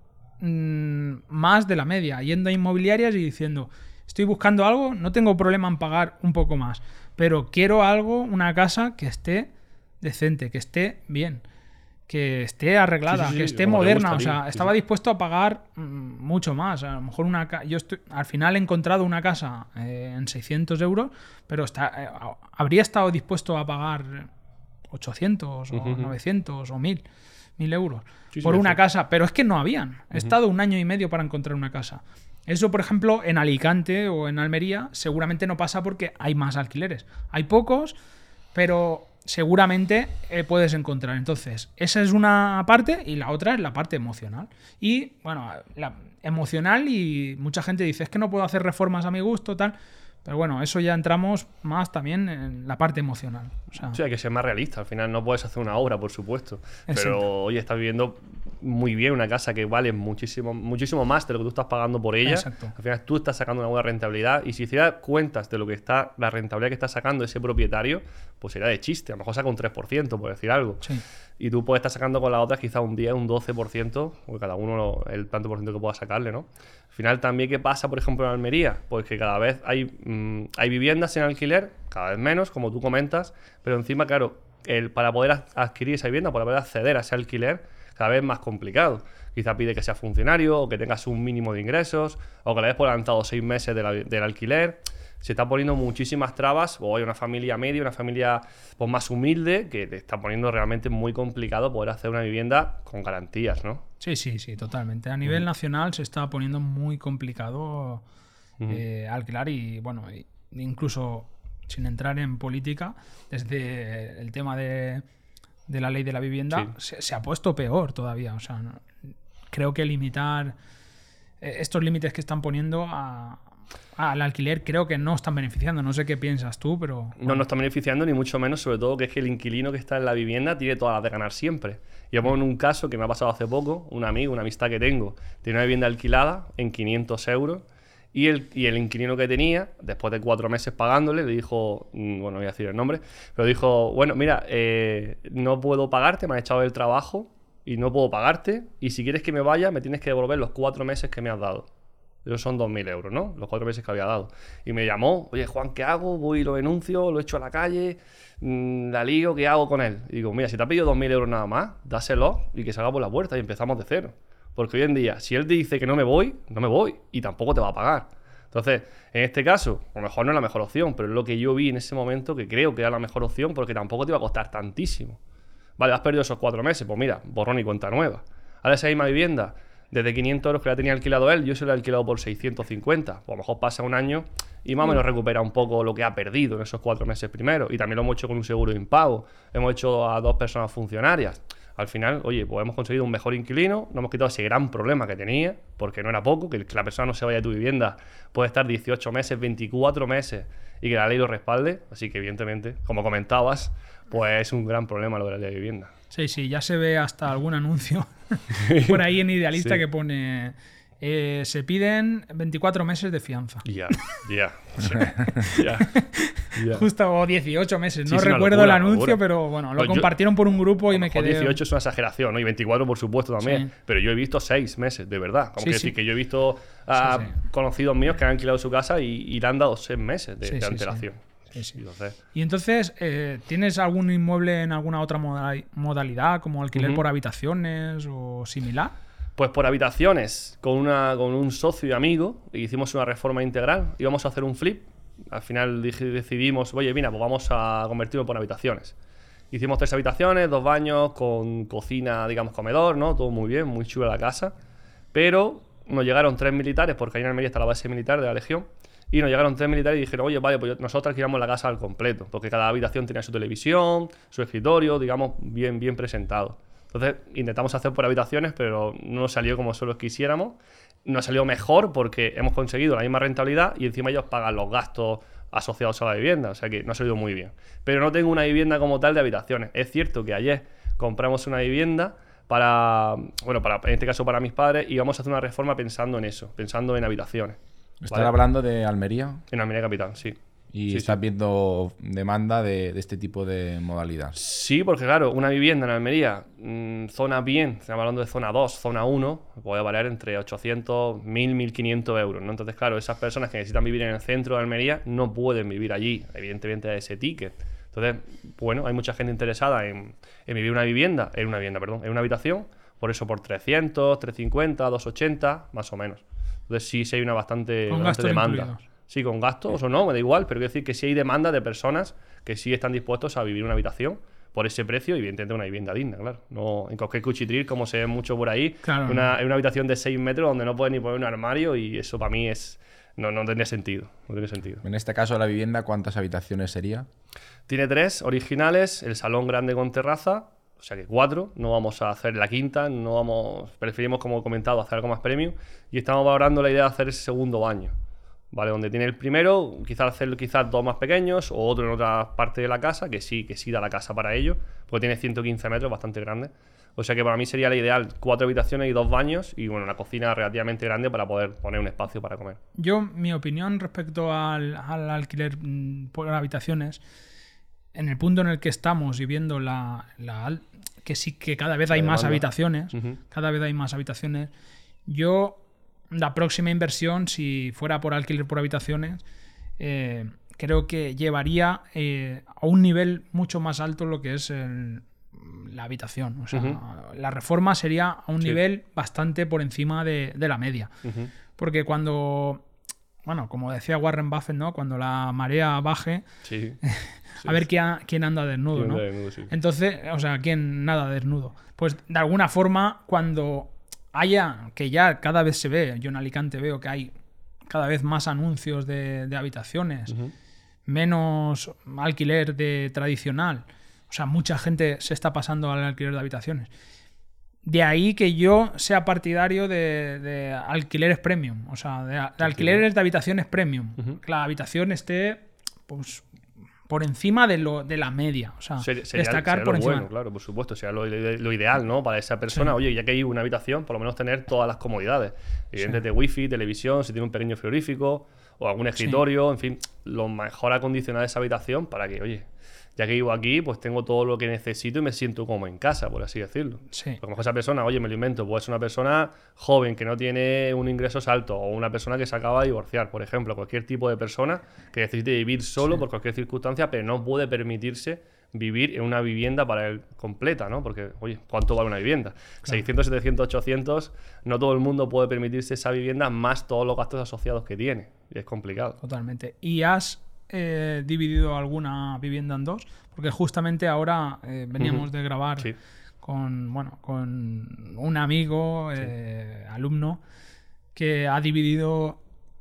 más de la media, yendo a inmobiliarias y diciendo, estoy buscando algo, no tengo problema en pagar un poco más, pero quiero algo, una casa que esté decente, que esté bien, que esté arreglada, sí, sí, sí, que esté moderna. O sea, sí, estaba sí. dispuesto a pagar mmm, mucho más. A lo mejor una ca- yo estoy, al final he encontrado una casa eh, en seiscientos euros, pero está, eh, habría estado dispuesto a pagar ochocientos o uh-huh. novecientos o mil euros sí, por sí, una sí. casa, pero es que no habían. He uh-huh. estado un año y medio para encontrar una casa. Eso, por ejemplo, en Alicante o en Almería seguramente no pasa porque hay más alquileres. Hay pocos, pero seguramente eh, puedes encontrar. Entonces, esa es una parte y la otra es la parte emocional. Y, bueno, la emocional y mucha gente dice, es que no puedo hacer reformas a mi gusto, tal... Pero bueno, eso ya entramos más también en la parte emocional. O sea, sí, hay que ser más realista. Al final no puedes hacer una obra, por supuesto. Exacto. Pero, oye, estás viviendo muy bien una casa que vale muchísimo, muchísimo más de lo que tú estás pagando por ella. Exacto. Al final tú estás sacando una buena rentabilidad. Y si hicieras cuentas de lo que está, la rentabilidad que está sacando ese propietario, pues sería de chiste. A lo mejor saca un tres por ciento, por decir algo. Sí. Y tú puedes estar sacando con las otras quizás un diez, un doce por ciento, porque cada uno lo, el tanto por ciento que pueda sacarle, ¿no? Al final también, ¿qué pasa, por ejemplo, en Almería? Pues que cada vez hay, mmm, hay viviendas en alquiler, cada vez menos, como tú comentas, pero encima, claro, el, para poder adquirir esa vivienda, para poder acceder a ese alquiler, cada vez es más complicado. Quizá pide que seas funcionario, o que tengas un mínimo de ingresos, o que le hayas por adelantado seis meses de la, del alquiler. Se está poniendo muchísimas trabas, o hay una familia media, una familia pues, más humilde, que te está poniendo realmente muy complicado poder hacer una vivienda con garantías, ¿no? Sí, sí, sí, totalmente. A nivel uh-huh. nacional se está poniendo muy complicado uh-huh. eh, alquilar y, bueno, incluso sin entrar en política, desde el tema de, de la ley de la vivienda, sí. se, se ha puesto peor todavía. O sea, no, creo que limitar eh, estos límites que están poniendo a... al alquiler creo que no están beneficiando. No sé qué piensas tú, pero... Bueno. No, no están beneficiando ni mucho menos, sobre todo que es que el inquilino que está en la vivienda tiene todas las de ganar siempre. Yo pongo en un caso que me ha pasado hace poco, un amigo, una amistad que tengo, tiene una vivienda alquilada en quinientos euros y el, y el inquilino que tenía, después de cuatro meses pagándole, le dijo, bueno, no voy a decir el nombre, pero dijo, bueno, mira, eh, no puedo pagarte, me han echado del trabajo y no puedo pagarte y si quieres que me vaya me tienes que devolver los cuatro meses que me has dado. Esos son dos mil euros, ¿no? Los cuatro meses que había dado. Y me llamó, oye, Juan, ¿qué hago? Voy y lo denuncio, lo echo a la calle, mmm, la lío, ¿qué hago con él? Y digo, mira, si te ha pedido dos mil euros nada más, dáselo y que salga por la puerta y empezamos de cero. Porque hoy en día, si él te dice que no me voy, no me voy y tampoco te va a pagar. Entonces, en este caso, a lo mejor no es la mejor opción, pero es lo que yo vi en ese momento que creo que era la mejor opción porque tampoco te iba a costar tantísimo. Vale, has perdido esos cuatro meses, pues mira, borrón y cuenta nueva. Ahora esa misma vivienda, desde quinientos euros que la tenía alquilado él, yo se lo he alquilado por seiscientos cincuenta. Pues a lo mejor pasa un año y más o menos recupera un poco lo que ha perdido en esos cuatro meses primero. Y también lo hemos hecho con un seguro de impago. Hemos hecho a dos personas funcionarias. Al final, oye, pues hemos conseguido un mejor inquilino, no hemos quitado ese gran problema que tenía, porque no era poco, que la persona no se vaya de tu vivienda, puede estar dieciocho meses, veinticuatro meses y que la ley lo respalde. Así que, evidentemente, como comentabas, pues es un gran problema lo de la ley de vivienda. Sí, sí, ya se ve hasta algún anuncio por ahí en Idealista sí. que pone... Eh, se piden veinticuatro meses de fianza. Ya, ya, ya. Justo, o dieciocho meses. Sí, no recuerdo locura, el anuncio, pero bueno, lo pues compartieron yo, por un grupo y me quedé... dieciocho es una exageración, ¿no? Y veinticuatro, por supuesto, también. Sí. Pero yo he visto seis meses, de verdad. Como sí, que sí. decir que yo he visto a sí, sí. conocidos míos que han alquilado su casa y, y le han dado seis meses de, sí, de antelación. Sí. Sí, sí. Entonces, y entonces, eh, ¿tienes algún inmueble en alguna otra modalidad, como alquiler uh-huh. por habitaciones o similar? Pues por habitaciones, con, una, con un socio y amigo, hicimos una reforma integral, íbamos a hacer un flip. Al final decidimos, oye, mira, pues vamos a convertirlo por habitaciones. Hicimos tres habitaciones, dos baños, con cocina, digamos, comedor, ¿no? Todo muy bien, muy chula la casa. Pero nos llegaron tres militares, porque ahí en Almería está la base militar de la Legión, y nos llegaron tres militares y dijeron, oye, vale, pues nosotros alquilamos la casa al completo, porque cada habitación tenía su televisión, su escritorio, digamos, bien, bien presentado. Entonces intentamos hacer por habitaciones, pero no nos salió como solo quisiéramos. Nos salió mejor porque hemos conseguido la misma rentabilidad y encima ellos pagan los gastos asociados a la vivienda. O sea que no ha salido muy bien. Pero no tengo una vivienda como tal de habitaciones. Es cierto que ayer compramos una vivienda para, bueno, para, en este caso para mis padres, y vamos a hacer una reforma pensando en eso, pensando en habitaciones. ¿Estás ¿vale? hablando de Almería? En Almería capital, sí. ¿Y sí, estás sí. viendo demanda de, de este tipo de modalidad? Sí, porque claro, una vivienda en Almería, mmm, zona bien, estamos hablando de zona dos, zona uno, puede valer entre ochocientos, mil, mil quinientos euros, ¿no? Entonces, claro, esas personas que necesitan vivir en el centro de Almería no pueden vivir allí, evidentemente a ese ticket. Entonces, bueno, hay mucha gente interesada en, en vivir una vivienda, en una vivienda, perdón, en una habitación, por eso por trescientos, trescientos cincuenta, doscientos ochenta, más o menos. Entonces sí, sí hay una bastante, bastante demanda. Incluidos. Sí, con gastos o no, me da igual, pero quiero decir que sí hay demanda de personas que sí están dispuestos a vivir en una habitación por ese precio y evidentemente una vivienda digna, claro. No en cualquier cuchitril, como se ve mucho por ahí, claro. una, una habitación de seis metros donde no puedes ni poner un armario y eso para mí es no, no tendría sentido, no tiene sentido. En este caso la vivienda, ¿cuántas habitaciones sería? Tiene tres originales, el salón grande con terraza, o sea que cuatro, no vamos a hacer la quinta, no vamos, preferimos, como he comentado, hacer algo más premium y estamos valorando la idea de hacer ese segundo baño. Vale, donde tiene el primero, quizás hacer quizás dos más pequeños o otro en otra parte de la casa, que sí, que sí da la casa para ello, porque tiene ciento quince metros, bastante grande. O sea que para mí sería la ideal cuatro habitaciones y dos baños y bueno, una cocina relativamente grande para poder poner un espacio para comer. Yo, mi opinión respecto al, al alquiler por habitaciones, en el punto en el que estamos y viendo la, la que sí que cada vez hay más habitaciones, uh-huh. cada vez hay más habitaciones, yo... La próxima inversión, si fuera por alquiler por habitaciones, eh, creo que llevaría eh, a un nivel mucho más alto lo que es el, la habitación. O sea, uh-huh. la reforma sería a un sí. nivel bastante por encima de, de la media. Uh-huh. Porque cuando, bueno, como decía Warren Buffett, ¿no? Cuando la marea baje, sí. a sí. ver quién, quién anda desnudo, ¿Quién ¿no? anda desnudo, sí. Entonces, o sea, quién nada desnudo. Pues de alguna forma, cuando... haya, que ya cada vez se ve, yo en Alicante veo que hay cada vez más anuncios de, de habitaciones, uh-huh. menos alquiler de tradicional, o sea, mucha gente se está pasando al alquiler de habitaciones. De ahí que yo sea partidario de, de alquileres premium, o sea, de, de alquileres de habitaciones premium, uh-huh. que la habitación esté pues por encima de, lo, de la media. O sea, sería, sería, destacar sería por encima. Bueno, claro, por supuesto. Sería lo, lo ideal, ¿no? Para esa persona. Sí. Oye, ya que hay una habitación, por lo menos tener todas las comodidades. Evidentemente, sí. wifi, televisión, si tiene un pequeño frigorífico, o algún escritorio, sí. En fin, lo mejor acondicionar esa habitación para que, oye, ya que vivo aquí, pues tengo todo lo que necesito y me siento como en casa, por así decirlo. Sí. Porque a lo mejor esa persona, oye, me lo invento, pues es una persona joven que no tiene un ingresos alto o una persona que se acaba de divorciar, por ejemplo, cualquier tipo de persona que necesite vivir solo sí. por cualquier circunstancia, pero no puede permitirse vivir en una vivienda para él completa, ¿no? Porque, oye, ¿cuánto vale una vivienda? Claro. seiscientos, setecientos, ochocientos, no todo el mundo puede permitirse esa vivienda más todos los gastos asociados que tiene. Y es complicado. Totalmente. ¿Y has eh, dividido alguna vivienda en dos? Porque justamente ahora eh, veníamos uh-huh. de grabar sí. con, bueno, con un amigo, eh, sí. alumno, que ha dividido...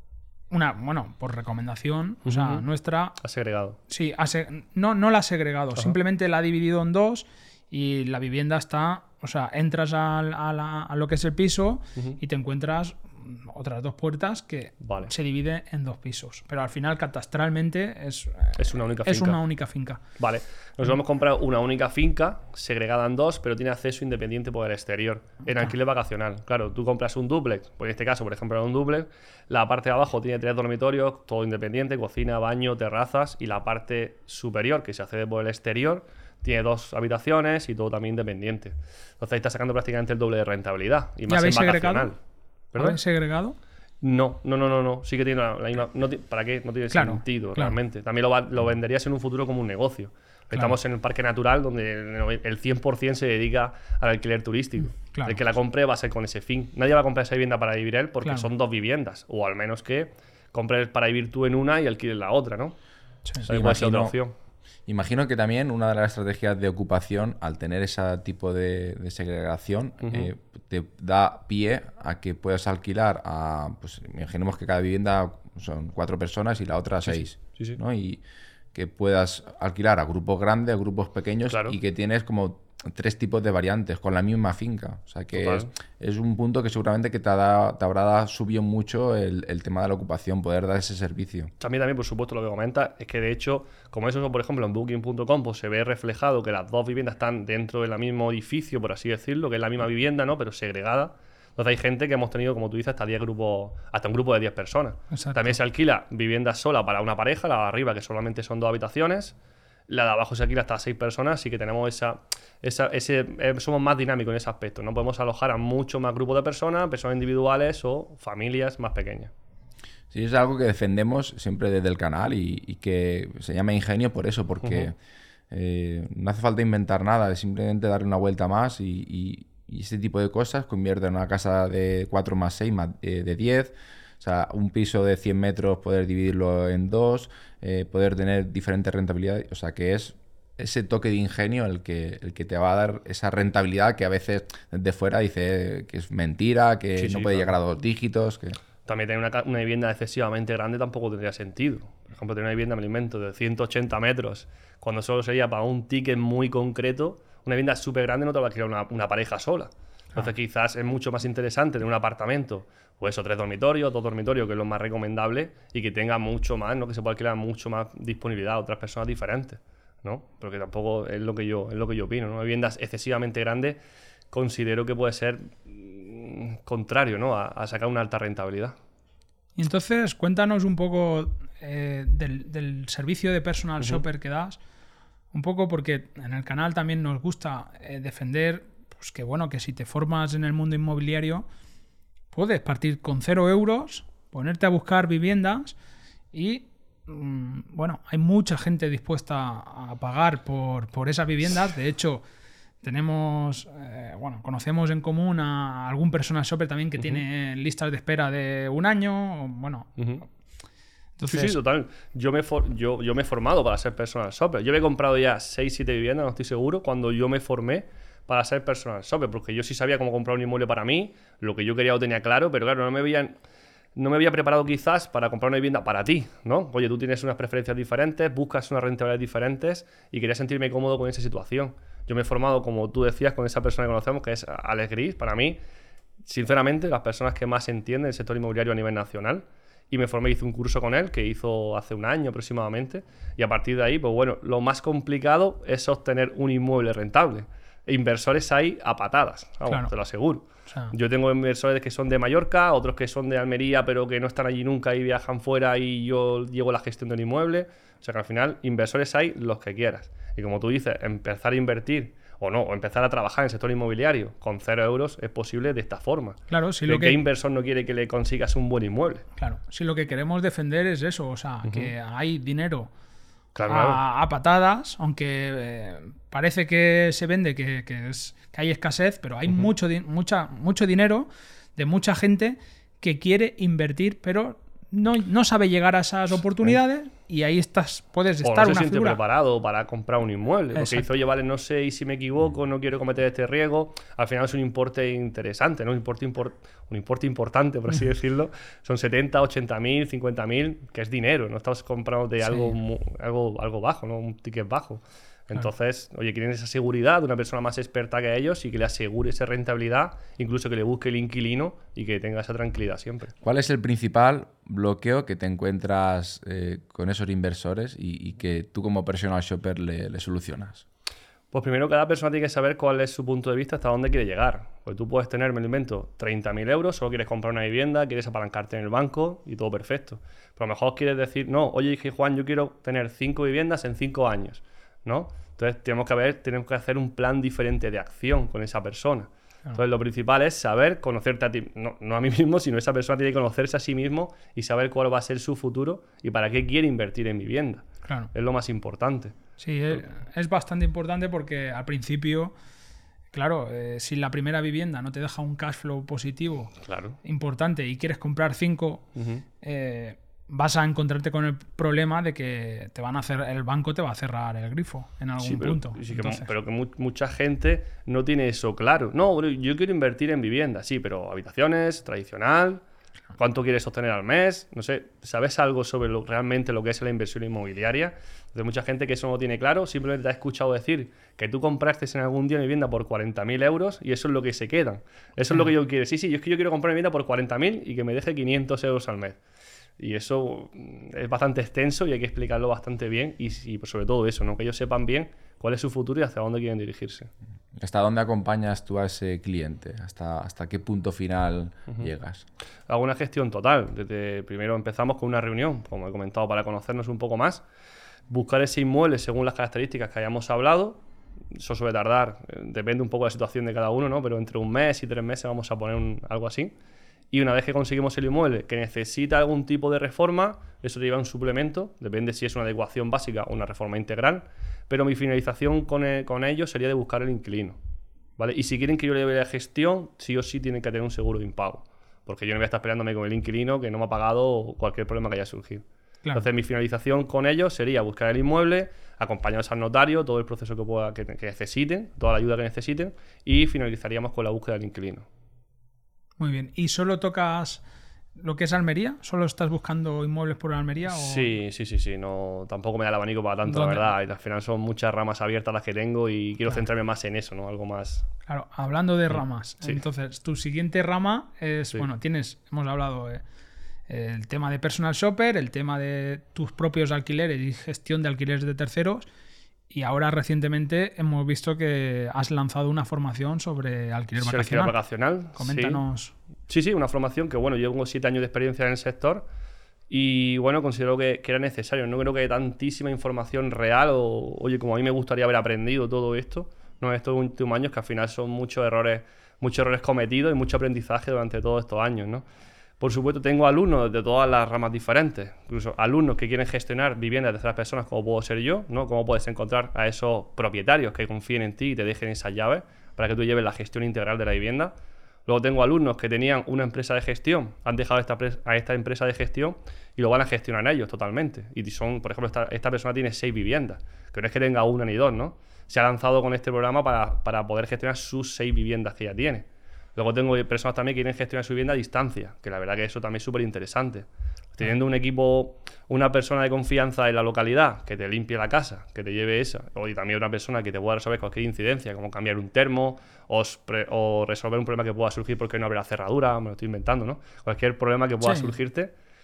Una, bueno, por recomendación, uh-huh. o sea, nuestra... Ha segregado. Sí, ha seg... no, no la ha segregado, uh-huh. simplemente la ha dividido en dos y la vivienda está... O sea, entras a, a, la, a lo que es el piso uh-huh. y te encuentras otras dos puertas que vale. se divide en dos pisos. Pero al final, catastralmente, es, es, una, única es finca. una única finca. Vale. Nosotros uh-huh. hemos comprado una única finca segregada en dos, pero tiene acceso independiente por el exterior, en uh-huh. alquiler vacacional. Claro, tú compras un dúplex, pues en este caso, por ejemplo, un dúplex, la parte de abajo tiene tres dormitorios, todo independiente, cocina, baño, terrazas, y la parte superior, que se accede por el exterior, tiene dos habitaciones y todo también independiente. Entonces ahí está sacando prácticamente el doble de rentabilidad. Y más en vacacional. ¿Lo habéis segregado? No, no, no, no, no. Sí que tiene la, la misma... No, ¿para qué? No tiene claro, sentido claro. realmente. También lo, va, lo venderías en un futuro como un negocio. Claro. Estamos en el parque natural donde el cien por ciento se dedica al alquiler turístico. Claro. El que la compre va a ser con ese fin. Nadie va a comprar esa vivienda para vivir él porque claro. son dos viviendas. O al menos que compres para vivir tú en una y alquiles la otra, ¿no? Sí. O sea, sí, puede ser otra opción. Imagino que también una de las estrategias de ocupación, al tener ese tipo de, de segregación, uh-huh. eh, te da pie a que puedas alquilar a, pues imaginemos que cada vivienda son cuatro personas y la otra sí, seis, sí. Sí, sí. ¿no? Y que puedas alquilar a grupos grandes, a grupos pequeños claro. y que tienes como tres tipos de variantes con la misma finca. O sea que es, es un punto que seguramente que te, ha da, te habrá subido mucho el, el tema de la ocupación, poder dar ese servicio. También, también, por supuesto, lo que comenta es que de hecho, como eso, por ejemplo, en booking punto com pues, se ve reflejado que las dos viviendas están dentro del mismo edificio, por así decirlo, que es la misma vivienda, ¿no? Pero segregada. Entonces hay gente que hemos tenido, como tú dices, hasta diez grupos, hasta un grupo de diez personas. Exacto. También se alquila vivienda sola para una pareja, la de arriba, que solamente son dos habitaciones. La de abajo se alquila hasta seis personas, así que tenemos esa, esa ese, eh, somos más dinámicos en ese aspecto. No podemos alojar a mucho más grupos de personas, personas individuales o familias más pequeñas. Sí, es algo que defendemos siempre desde el canal y, y que se llama ingenio por eso, porque uh-huh. eh, no hace falta inventar nada, es simplemente darle una vuelta más y, y, y este tipo de cosas convierte en una casa de cuatro más seis más eh, de diez. O sea, un piso de cien metros, poder dividirlo en dos, eh, poder tener diferentes rentabilidades. O sea, que es ese toque de ingenio el que, el que te va a dar esa rentabilidad que a veces desde fuera dice que es mentira, que sí, no sí, puede claro. llegar a dos dígitos. Que... También tener una, una vivienda excesivamente grande tampoco tendría sentido. Por ejemplo, tener una vivienda, me alimento, de ciento ochenta metros, cuando solo sería para un ticket muy concreto. Una vivienda súper grande no te va a alquilar una, una pareja sola. Entonces, ah. quizás es mucho más interesante tener un apartamento, pues eso, tres dormitorios, dos dormitorios, que es lo más recomendable, y que tenga mucho más, ¿no? Que se pueda alquilar mucho más disponibilidad a otras personas diferentes, ¿no? Porque tampoco es lo que yo, es lo que yo opino, ¿no? Viviendas excesivamente grandes considero que puede ser mmm, contrario, ¿no? A, a sacar una alta rentabilidad. Y entonces, cuéntanos un poco eh, del, del servicio de personal uh-huh. shopper que das, un poco porque en el canal también nos gusta eh, defender pues que bueno, que si te formas en el mundo inmobiliario puedes partir con cero euros, ponerte a buscar viviendas y mmm, bueno, hay mucha gente dispuesta a pagar por, por esas viviendas. De hecho, tenemos, eh, bueno, conocemos en común a algún personal shopper también que uh-huh. tiene listas de espera de un año, bueno... Uh-huh. Entonces... Sí, sí, total. Yo me, for, yo, yo me he formado para ser personal shopper. Yo he comprado ya seis, siete viviendas, no estoy seguro, cuando yo me formé para ser personal shopper, porque yo sí sabía cómo comprar un inmueble para mí, lo que yo quería lo tenía claro, pero claro, no me había, no me había preparado quizás para comprar una vivienda para ti, ¿no? Oye, tú tienes unas preferencias diferentes, buscas unas rentabilidades diferentes y quería sentirme cómodo con esa situación. Yo me he formado, como tú decías, con esa persona que conocemos, que es Alex Gris, para mí, sinceramente, las personas que más entienden el sector inmobiliario a nivel nacional. Y me formé, hice un curso con él que hizo hace un año aproximadamente, y a partir de ahí, pues bueno, lo más complicado es obtener un inmueble rentable. inversores hay a patadas, vamos, Claro. te lo aseguro. O sea, Yo tengo inversores que son de Mallorca, otros que son de Almería, pero que no están allí nunca y viajan fuera y yo llevo la gestión del inmueble. O sea que al final, inversores hay los que quieras. Y como tú dices, empezar a invertir o no, o empezar a trabajar en el sector inmobiliario con cero euros es posible de esta forma. claro, si ¿Qué, lo qué que, inversor no quiere que le consigas un buen inmueble? claro, si lo que queremos defender es eso, o sea, que hay dinero Claro, a, claro. a patadas, aunque eh, parece que se vende que, que es, que hay escasez, pero hay mucho, di- mucha, mucho dinero de mucha gente que quiere invertir, pero no, no sabe llegar a esas oportunidades y ahí estás, puedes O estar no se una siente figura. preparado para comprar un inmueble. Porque Exacto. dice, oye, vale, no sé, y si me equivoco, no quiero cometer este riesgo. Al final es un importe interesante, ¿no? Un importe, impor- un importe importante, por así decirlo. Son setenta, ochenta mil, cincuenta mil, que es dinero. No estás comprando de Sí. algo, mu- algo, algo bajo, ¿no? Un ticket bajo. Entonces, oye, quieren esa seguridad de una persona más experta que ellos y que le asegure esa rentabilidad, incluso que le busque el inquilino y que tenga esa tranquilidad siempre. ¿Cuál es el principal bloqueo que te encuentras eh, con esos inversores y, y que tú como personal shopper le, le solucionas? Pues primero cada persona tiene que saber cuál es su punto de vista, hasta dónde quiere llegar. Pues tú puedes tener, me lo invento, treinta mil euros, solo quieres comprar una vivienda, quieres apalancarte en el banco y todo perfecto. Pero a lo mejor quieres decir, no, oye, dije Juan, yo quiero tener cinco viviendas en cinco años, ¿no? Entonces tenemos que ver, tenemos que hacer un plan diferente de acción con esa persona. Entonces lo principal es saber conocerte a ti, no, no a mí mismo, sino esa persona tiene que conocerse a sí mismo y saber cuál va a ser su futuro y para qué quiere invertir en vivienda. Claro. Es lo más importante. Sí, es, es bastante importante porque al principio, claro, eh, si la primera vivienda no te deja un cash flow positivo Claro. importante y quieres comprar cinco, Ujú. eh, vas a encontrarte con el problema de que te van a hacer, el banco te va a cerrar el grifo en algún Sí, pero, punto. sí que mu- Entonces, pero que mu- mucha gente no tiene eso claro. No, bro, yo quiero invertir en vivienda, sí, pero habitaciones, tradicional, ¿cuánto quieres obtener al mes? No sé, ¿sabes algo sobre lo, realmente lo que es la inversión inmobiliaria? Entonces, mucha gente que eso no lo tiene claro, simplemente te ha escuchado decir que tú compraste en algún día una vivienda por cuarenta mil euros y eso es lo que se quedan. Eso es lo que yo quiero. Sí, sí, yo es que yo quiero comprar una vivienda por cuarenta mil y que me deje quinientos euros al mes. Y eso mm, es bastante extenso y hay que explicarlo bastante bien y, y pues, sobre todo eso, ¿no? Que ellos sepan bien cuál es su futuro y hacia dónde quieren dirigirse. ¿Hasta dónde acompañas tú a ese cliente? ¿Hasta, hasta qué punto final llegas? Hago una gestión total. Desde primero empezamos con una reunión, como he comentado, para conocernos un poco más, buscar ese inmueble según las características que hayamos hablado. Eso suele tardar, eh, depende un poco de la situación de cada uno, ¿no? Pero entre un mes y tres meses vamos a poner un- algo así. Y una vez que conseguimos el inmueble que necesita algún tipo de reforma, eso te lleva un suplemento, depende si es una adecuación básica o una reforma integral, pero mi finalización con, e- con ellos sería de buscar el inquilino, ¿vale? Y si quieren que yo le lleve la gestión, sí o sí tienen que tener un seguro de impago, porque yo no voy a estar peleándome con el inquilino que no me ha pagado cualquier problema que haya surgido. Claro. Entonces mi finalización con ellos sería buscar el inmueble, acompañarlos al notario, todo el proceso que, pueda, que, que necesiten, toda la ayuda que necesiten, y finalizaríamos con la búsqueda del inquilino. muy bien. ¿Y solo tocas lo que es Almería? ¿Solo estás buscando inmuebles por Almería? O... Sí, sí, sí, sí. No, tampoco me da el abanico para tanto, la ¿Dónde? verdad. Y al final son muchas ramas abiertas las que tengo y quiero Claro. centrarme más en eso, ¿no? Algo más. Claro, hablando de ramas. Sí. Entonces, tu siguiente rama es, Sí. bueno, tienes, hemos hablado eh, el tema de personal shopper, el tema de tus propios alquileres y gestión de alquileres de terceros. Y ahora recientemente hemos visto que has lanzado una formación sobre alquiler Sí, alquiler vacacional. vacacional. Coméntanos. Sí, sí, una formación que, bueno, llevo siete años de experiencia en el sector y, bueno, considero que, que era necesario. No creo que haya tantísima información real o, oye, como a mí me gustaría haber aprendido todo esto, no en estos últimos años, que al final son muchos errores, muchos errores cometidos y mucho aprendizaje durante todos estos años, ¿no? Por supuesto, tengo alumnos de todas las ramas diferentes, incluso alumnos que quieren gestionar viviendas de terceras personas, como puedo ser yo, ¿no? Cómo puedes encontrar a esos propietarios que confíen en ti y te dejen esas llaves para que tú lleves la gestión integral de la vivienda. Luego tengo alumnos que tenían una empresa de gestión, han dejado esta pres- a esta empresa de gestión y lo van a gestionar ellos totalmente. Y son, por ejemplo, esta, esta persona tiene seis viviendas, que no es que tenga una ni dos, ¿no? Se ha lanzado con este programa para, para poder gestionar sus seis viviendas que ya tiene. Luego tengo personas también que quieren gestionar su vivienda a distancia, que la verdad que eso también es súper interesante. Teniendo un equipo, una persona de confianza en la localidad que te limpie la casa, que te lleve esa, o y también una persona que te pueda resolver cualquier incidencia, como cambiar un termo o, spre- o resolver un problema que pueda surgir porque no habrá cerradura, me lo estoy inventando, ¿no? Cualquier problema que pueda Sí. surgirte,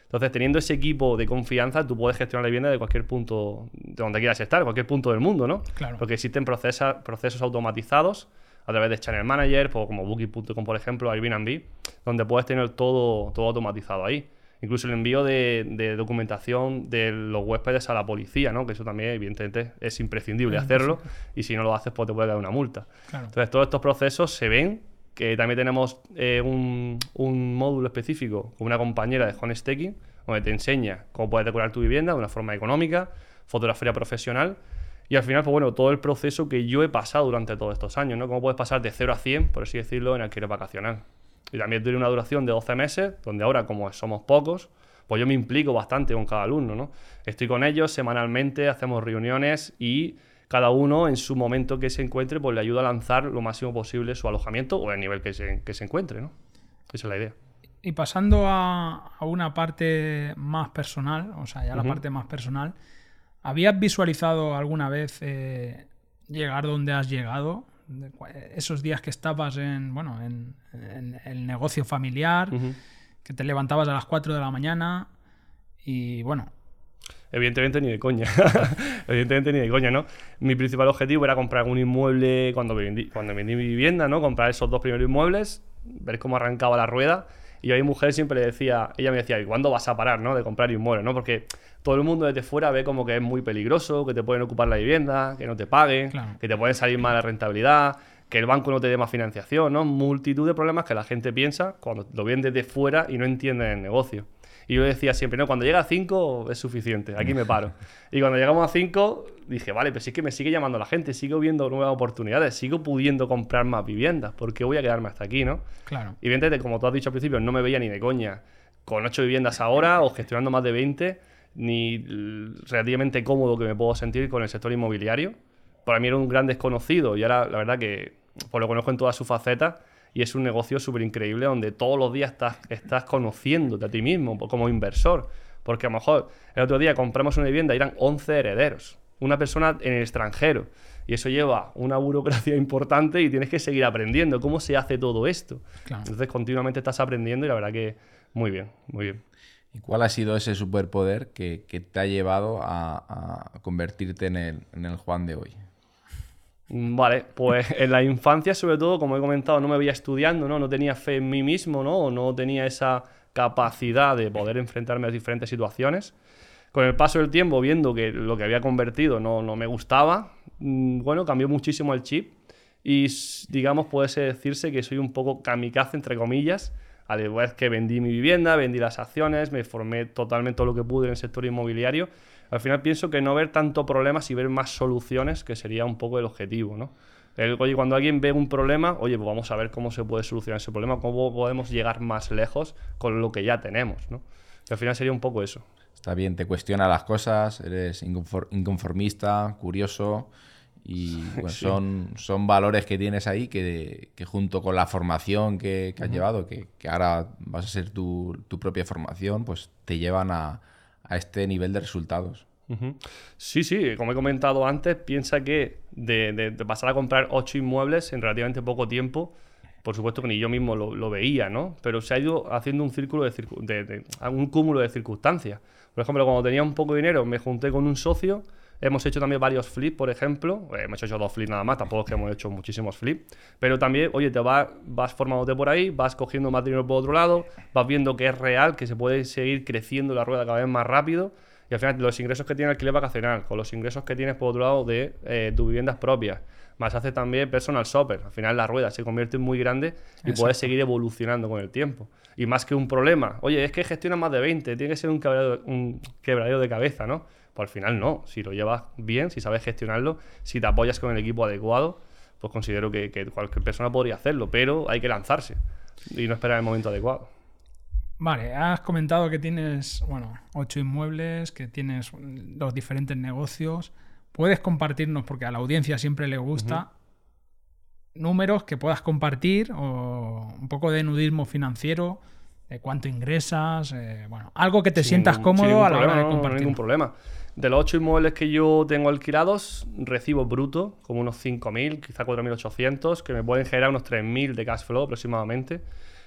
Entonces, teniendo ese equipo de confianza, tú puedes gestionar la vivienda de cualquier punto, de donde quieras estar, cualquier punto del mundo, ¿no? Claro. Porque existen procesa, procesos automatizados a través de Channel Manager, como Booking punto com, por ejemplo, Airbnb, donde puedes tener todo, todo automatizado ahí. Incluso el envío de, de documentación de los huéspedes a la policía, ¿no? Que eso también, evidentemente, es imprescindible hacerlo, y si no lo haces, pues te puede caer una multa. Claro. Entonces, todos estos procesos se ven, que también tenemos eh, un, un módulo específico con una compañera de Home Staging, donde te enseña cómo puedes decorar tu vivienda de una forma económica, fotografía profesional, y al final, pues bueno, todo el proceso que yo he pasado durante todos estos años, ¿no? Cómo puedes pasar de cero a cien, por así decirlo, en alquiler vacacional. Y también tiene una duración de doce meses, donde ahora, como somos pocos, pues yo me implico bastante con cada alumno, ¿no? Estoy con ellos semanalmente, hacemos reuniones y cada uno en su momento que se encuentre, pues le ayuda a lanzar lo máximo posible su alojamiento o el nivel que se, que se encuentre, ¿no? Esa es la idea. Y pasando a, a una parte más personal, o sea, ya la uh-huh. parte más personal, ¿habías visualizado alguna vez eh, llegar donde has llegado? Esos días que estabas en, bueno, en, en el negocio familiar, uh-huh. que te levantabas a las cuatro de la mañana y, bueno... Evidentemente ni de coña. Evidentemente ni de coña, ¿no? Mi principal objetivo era comprar un inmueble cuando vendí, cuando vendí mi vivienda, ¿no? Comprar esos dos primeros inmuebles, ver cómo arrancaba la rueda. Y a mi mujer siempre le decía, ella me decía, ¿y cuándo vas a parar, no? De comprar inmuebles, ¿no? Porque todo el mundo desde fuera ve como que es muy peligroso, que te pueden ocupar la vivienda, que no te paguen, claro. que te pueden salir mal la rentabilidad, que el banco no te dé más financiación, ¿no? Multitud de problemas que la gente piensa cuando lo ven desde fuera y no entienden el negocio. Y yo decía siempre, no, cuando llega a cinco es suficiente, aquí me paro. Y cuando llegamos a cinco, dije, vale, pero sí que me sigue llamando la gente, sigo viendo nuevas oportunidades, sigo pudiendo comprar más viviendas, ¿por qué voy a quedarme hasta aquí, no? Claro. Y evidentemente, como tú has dicho al principio, no me veía ni de coña con ocho viviendas ahora o gestionando más de veinte, ni relativamente cómodo que me puedo sentir con el sector inmobiliario. Para mí era un gran desconocido y ahora la verdad que pues, lo conozco en todas sus facetas. Y es un negocio súper increíble donde todos los días estás, estás conociéndote a ti mismo como inversor. Porque a lo mejor el otro día compramos una vivienda y eran once herederos. Una persona en el extranjero. Y eso lleva una burocracia importante y tienes que seguir aprendiendo cómo se hace todo esto. Claro. Entonces continuamente estás aprendiendo y la verdad que muy bien, muy bien. ¿Y cuál ha sido ese superpoder que, que te ha llevado a, a convertirte en el, en el Juan de hoy? Vale, pues en la infancia, sobre todo, como he comentado, no me veía estudiando, ¿no? No tenía fe en mí mismo, ¿no? O no tenía esa capacidad de poder enfrentarme a diferentes situaciones. Con el paso del tiempo, viendo que lo que había convertido no, no me gustaba, bueno, cambió muchísimo el chip y, digamos, puede decirse que soy un poco kamikaze, entre comillas, al igual que vendí mi vivienda, vendí las acciones, me formé totalmente todo lo que pude en el sector inmobiliario. Al final pienso que no ver tanto problemas y ver más soluciones, que sería un poco el objetivo, ¿no? El, oye, cuando alguien ve un problema, oye, pues vamos a ver cómo se puede solucionar ese problema, cómo podemos llegar más lejos con lo que ya tenemos, ¿no? Y al final sería un poco eso. Está bien, te cuestiona las cosas, eres inconformista, curioso y bueno, sí. son, son valores que tienes ahí que, que junto con la formación que, que has uh-huh. llevado, que, que ahora vas a ser tu, tu propia formación, pues te llevan a... a este nivel de resultados. Uh-huh. Sí, sí, como he comentado antes, piensa que de, de, de pasar a comprar ocho inmuebles en relativamente poco tiempo, por supuesto que ni yo mismo lo, lo veía, ¿no? Pero se ha ido haciendo un círculo de, circu- de, de un cúmulo de circunstancias. Por ejemplo, cuando tenía un poco de dinero, me junté con un socio. Hemos hecho también varios flips, por ejemplo. Eh, hemos hecho dos flips nada más, tampoco es que hemos hecho muchísimos flips. Pero también, oye, te vas, vas formándote por ahí, vas cogiendo más dinero por otro lado, vas viendo que es real, que se puede seguir creciendo la rueda cada vez más rápido. Y al final, los ingresos que tiene el alquiler vacacional, con los ingresos que tienes por otro lado de eh, tus viviendas propias, más hace también personal shopper. Al final, la rueda se convierte en muy grande y Exacto. puedes seguir evolucionando con el tiempo. Y más que un problema, oye, es que gestionas más de veinte, tiene que ser un quebradero, un quebradero de cabeza, ¿no? Pues al final no, si lo llevas bien, si sabes gestionarlo, si te apoyas con el equipo adecuado, pues considero que, que cualquier persona podría hacerlo, pero hay que lanzarse y no esperar el momento adecuado. Vale, has comentado que tienes, bueno, ocho inmuebles, que tienes los diferentes negocios. ¿Puedes compartirnos, porque a la audiencia siempre le gusta, uh-huh. números que puedas compartir o un poco de nudismo financiero, de cuánto ingresas, eh, bueno, algo que te sin sientas ningún, cómodo a la problema, hora de no, compartir? No, no hay ningún problema. De los ocho inmuebles que yo tengo alquilados, recibo bruto como unos cinco mil, quizá cuatro mil ochocientos, que me pueden generar unos tres mil de cash flow aproximadamente.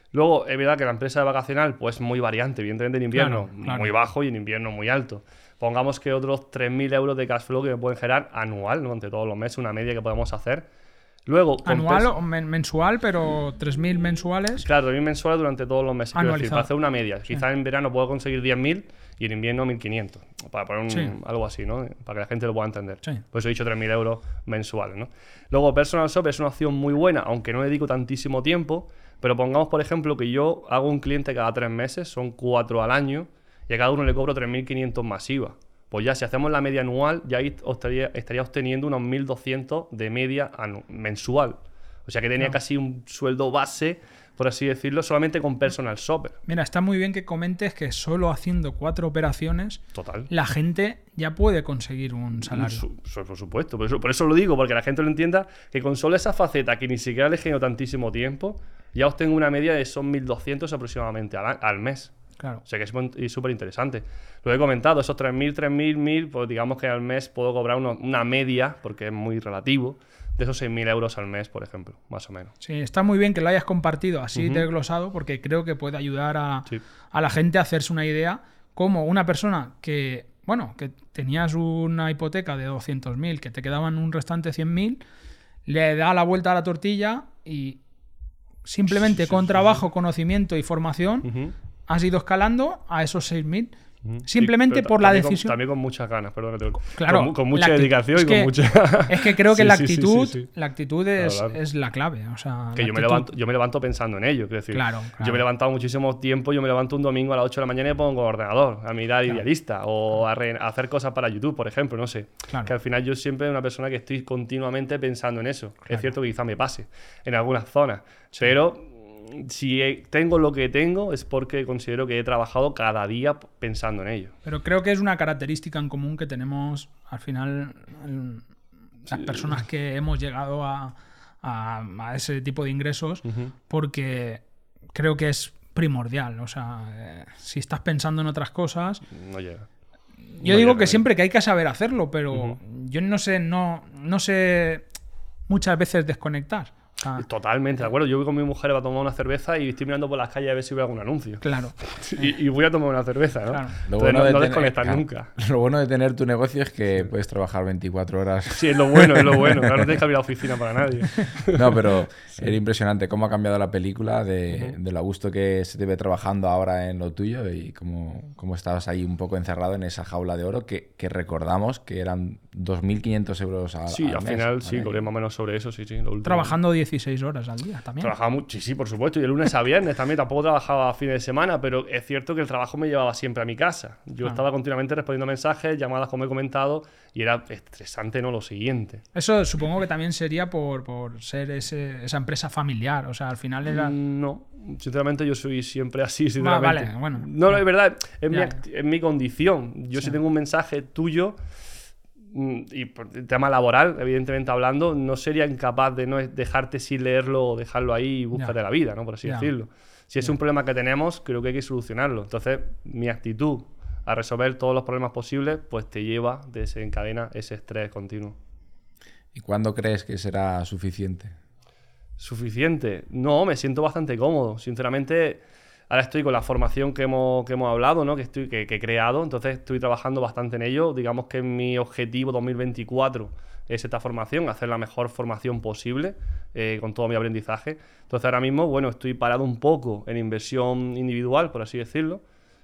Luego, es verdad que la empresa de vacacional, pues muy variante, evidentemente en invierno Claro, claro. muy bajo y en invierno muy alto. Pongamos que otros tres mil euros de cash flow que me pueden generar anual, ¿no? Entre todos los meses, una media que podemos hacer. Luego, Anual compens- o men- mensual, pero tres mil mensuales. Claro, tres mil mensuales durante todos los meses. Quiero decir, Anualizado. para hacer una media. Quizás en verano puedo conseguir diez mil y en invierno mil quinientos. Para poner un- Sí. algo así, ¿no? Para que la gente lo pueda entender. Sí. Por eso he dicho tres mil euros mensuales, ¿no? Luego, Personal Shop es una opción muy buena, aunque no dedico tantísimo tiempo. Pero pongamos, por ejemplo, que yo hago un cliente cada tres meses, son cuatro al año, y a cada uno le cobro tres mil quinientos más I V A. Pues ya, si hacemos la media anual, ya ahí estaría, estaría obteniendo unos mil doscientos de media anu- mensual. O sea que tenía Claro. casi un sueldo base, por así decirlo, solamente con Personal Shopper. Mira, está muy bien que comentes que solo haciendo cuatro operaciones Total. la gente ya puede conseguir un salario. Su- su- por supuesto, por eso, por eso lo digo, porque la gente lo entienda, que con solo esa faceta que ni siquiera le genero tantísimo tiempo, ya obtengo una media de son mil doscientos aproximadamente al, a- al mes. Claro. O sea que es mon- y súper interesante. Lo he comentado, esos tres mil, tres mil, mil, pues digamos que al mes puedo cobrar uno- una media, porque es muy relativo, de esos seis mil euros al mes, por ejemplo, más o menos. Sí, está muy bien que lo hayas compartido así Ujú. desglosado, porque creo que puede ayudar a, Sí. a la gente a hacerse una idea como una persona que, bueno, que tenías una hipoteca de doscientos mil, que te quedaban un restante cien mil, le da la vuelta a la tortilla y simplemente Sí, sí, con sí, trabajo, conocimiento y formación Ujú. has ido escalando a esos seis mil. Ujú. Simplemente Sí, pero por la también con- decisión. también con muchas ganas, perdón. que te- Claro, con, mu- con la mucha actitud- dedicación es y con que- mucha... Es que creo que Sí, la sí, sí, actitud, sí, sí. la actitud es, Claro, claro. es la clave. O sea, Que la yo me, actitud. levanto, yo me levanto pensando en ello. Quiero decir, Claro, yo claro. me he levantado muchísimo tiempo. Yo me levanto un domingo a las ocho de la mañana y pongo el ordenador a mirar Idealista o a, re- a hacer cosas para YouTube, por ejemplo. No sé. Claro. Que al final yo siempre soy una persona que estoy continuamente pensando en eso. Es cierto que quizá me pase en algunas zonas, pero mm, si he- tengo lo que tengo es porque considero que he trabajado cada día p- pensando en ello. Pero creo que es una característica en común que tenemos al final el- las personas que hemos llegado a, a- a ese tipo de ingresos, porque creo que es primordial. O sea, eh, si estás pensando en otras cosas, No llega. yo No digo llega, que no siempre que hay que saber hacerlo, pero Ujú. yo no sé, no, no sé muchas veces desconectar. O sea, Totalmente, de acuerdo. Yo voy con mi mujer a tomar una cerveza y estoy mirando por las calles a ver si veo algún anuncio. claro. Y, y voy a tomar una cerveza, ¿no? Claro. Lo Entonces bueno no, de no tener- desconectas claro, nunca. Lo bueno de tener tu negocio es que puedes trabajar veinticuatro horas. Sí, es lo bueno, es lo bueno. Claro, no tienes que abrir la oficina para nadie. No, pero era impresionante cómo ha cambiado la película, de, de lo a gusto que se te ve trabajando ahora en lo tuyo y cómo, cómo estabas ahí un poco encerrado en esa jaula de oro que, que recordamos que eran dos mil quinientos euros al, Sí, al al mes, final sí, ¿vale? cobré más o menos sobre eso, sí, sí. Lo último. Trabajando dieciséis horas al día también. Trabajaba mucho, sí, sí, por supuesto. Y de lunes a viernes también. Tampoco trabajaba a fines de semana, pero es cierto que el trabajo me llevaba siempre a mi casa. Yo Ah. estaba continuamente respondiendo mensajes, llamadas, como he comentado, y era estresante, ¿no? Lo siguiente. Eso supongo que también sería por, por ser ese- esa empresa familiar. O sea, al final era. Mm, No, sinceramente yo soy siempre así, Va, sinceramente. vale, bueno. No, no, es verdad, es, mi, Ya, act- es mi condición. Yo si Sí. tengo un mensaje tuyo mm, y por el tema laboral, evidentemente hablando, no sería incapaz de no dejarte sin leerlo o dejarlo ahí y búscate Ya. la vida, ¿no? Por así Ya. decirlo. Si es un problema que tenemos, creo que hay que solucionarlo. Entonces, mi actitud a resolver todos los problemas posibles, pues te lleva, desencadena ese estrés continuo. ¿Y cuándo crees que será suficiente? Suficiente. No, me siento bastante cómodo. Sinceramente, ahora estoy con la formación que hemos, que hemos hablado, ¿no? que, estoy, que, que he creado, entonces estoy trabajando bastante en ello. Digamos que mi objetivo dos mil veinticuatro es esta formación, hacer la mejor formación posible eh, con todo mi aprendizaje. Entonces ahora mismo, bueno, estoy parado un poco en inversión individual, por así decirlo,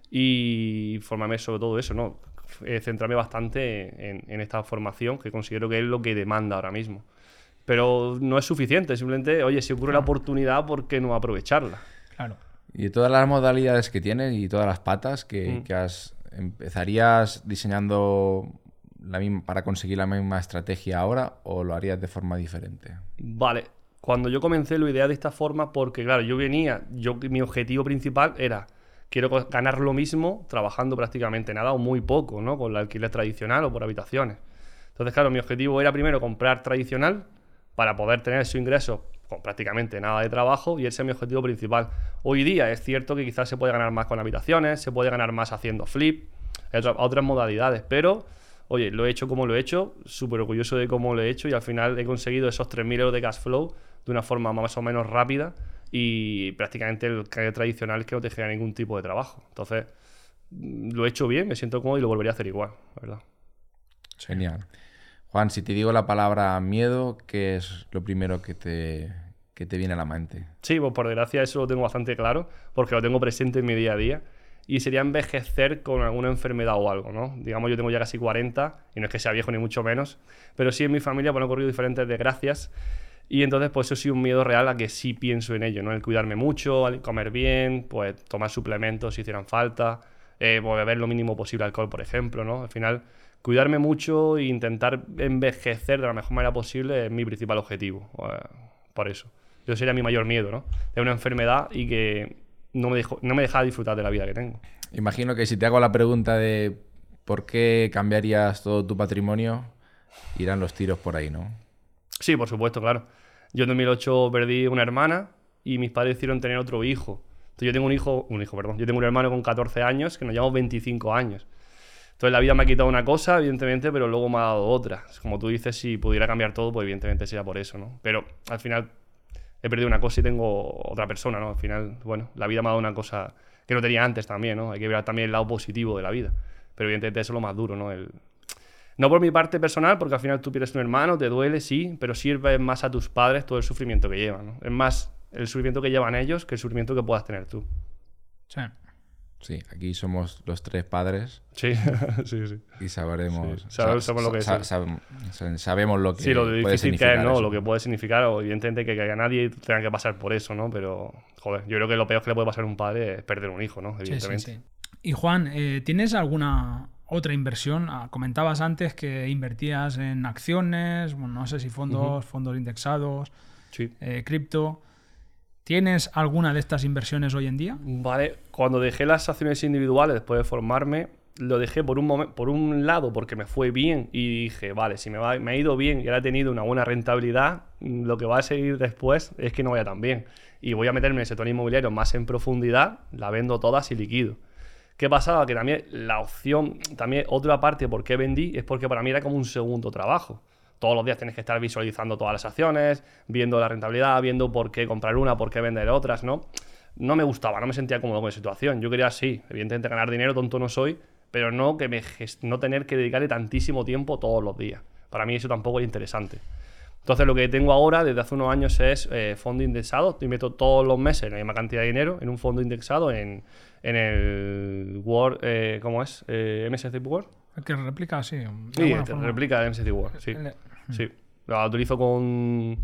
y formarme sobre todo eso, ¿no? Eh, centrarme bastante en, en esta formación, que considero que es lo que demanda ahora mismo. Pero no es suficiente, simplemente, oye, si ocurre la oportunidad, ¿por qué no aprovecharla? Claro. Y de todas las modalidades que tienes y todas las patas que, Mm. que has, ¿empezarías diseñando la misma, para conseguir la misma estrategia ahora o lo harías de forma diferente? Vale, cuando yo comencé lo idea de esta forma, porque claro, yo venía, yo mi objetivo principal era, quiero co- ganar lo mismo trabajando prácticamente nada o muy poco, ¿no? Con el alquiler tradicional o por habitaciones. Entonces, claro, mi objetivo era primero comprar tradicional para poder tener esos ingresos con prácticamente nada de trabajo y ese es mi objetivo principal. Hoy día es cierto que quizás se puede ganar más con habitaciones, se puede ganar más haciendo flip, otras, otras modalidades, pero oye, lo he hecho como lo he hecho, súper orgulloso de cómo lo he hecho y al final he conseguido esos tres mil euros de cash flow de una forma más o menos rápida y prácticamente el canal tradicional es que no te genera ningún tipo de trabajo. Entonces, lo he hecho bien, me siento cómodo y lo volvería a hacer igual, la verdad. Genial. Juan, si te digo la palabra miedo, ¿qué es lo primero que te, que te viene a la mente? Sí, pues por desgracia eso lo tengo bastante claro, porque lo tengo presente en mi día a día. Y sería envejecer con alguna enfermedad o algo, ¿no? Digamos, yo tengo ya casi cuarenta, y no es que sea viejo ni mucho menos, pero sí en mi familia pues, han ocurrido diferentes desgracias, y entonces pues eso sí un miedo real a que sí pienso en ello, ¿no? El cuidarme mucho, el comer bien, pues tomar suplementos si hicieran falta, eh, pues, beber lo mínimo posible alcohol, por ejemplo, ¿no? Al final, cuidarme mucho e intentar envejecer de la mejor manera posible es mi principal objetivo, eh, por eso. Eso sería mi mayor miedo, ¿no? De una enfermedad y que no me, dejo, no me deja disfrutar de la vida que tengo. Imagino que si te hago la pregunta de por qué cambiarías todo tu patrimonio, irán los tiros por ahí, ¿no? Sí, por supuesto, claro. Yo en dos mil ocho perdí una hermana y mis padres decidieron tener otro hijo. Entonces yo tengo un hijo, un hijo, perdón. Yo tengo un hermano con catorce años que nos llevamos veinticinco años. Entonces la vida me ha quitado una cosa, evidentemente, pero luego me ha dado otra. Como tú dices, si pudiera cambiar todo, pues evidentemente sería por eso, ¿no? Pero al final he perdido una cosa y tengo otra persona, ¿no? Al final, bueno, la vida me ha dado una cosa que no tenía antes también, ¿no? Hay que ver también el lado positivo de la vida. Pero evidentemente eso es lo más duro, ¿no? El... No por mi parte personal, porque al final tú pierdes un hermano, te duele, sí, pero sirve más a tus padres todo el sufrimiento que llevan, ¿no? Es más el sufrimiento que llevan ellos que el sufrimiento que puedas tener tú. Sí. Sí, aquí somos los tres padres. Sí, sí, sí. Y sabremos, sí. Sabemos, sabemos lo que sa es. sa sabemos lo que sí, lo puede difícil significar que es, ¿no? eso. Lo que puede significar, o evidentemente que, que a nadie tenga que pasar por eso, ¿no? Pero, joder, yo creo que lo peor que le puede pasar a un padre es perder un hijo, ¿no? Evidentemente. Sí, sí, sí. Y Juan, eh, ¿tienes alguna otra inversión? Ah, comentabas antes que invertías en acciones, bueno, no sé si fondos, uh-huh. fondos indexados, sí. eh, cripto. ¿Tienes alguna de estas inversiones hoy en día? Vale, cuando dejé las acciones individuales después de formarme, lo dejé por un momento, por un lado porque me fue bien y dije, vale, si me, va, me ha ido bien y ahora he tenido una buena rentabilidad, lo que va a seguir después es que no vaya tan bien. Y voy a meterme en el sector inmobiliario más en profundidad, la vendo todas y liquido. ¿Qué pasaba? Que también la opción, también otra parte por qué vendí es porque para mí era como un segundo trabajo. Todos los días tienes que estar visualizando todas las acciones, viendo la rentabilidad, viendo por qué comprar una, por qué vender otras, ¿no? No me gustaba, no me sentía cómodo con la situación. Yo quería, sí, evidentemente ganar dinero, tonto no soy, pero no, que me gest- no tener que dedicarle tantísimo tiempo todos los días. Para mí eso tampoco es interesante. Entonces lo que tengo ahora desde hace unos años es eh, fondo indexado. Yo meto todos los meses la misma cantidad de dinero en un fondo indexado en, en el Word, eh, ¿cómo es? Eh, M S C I World. El que replica, sí. Sí, replica de M S C I World, sí. El... sí. Lo utilizo con,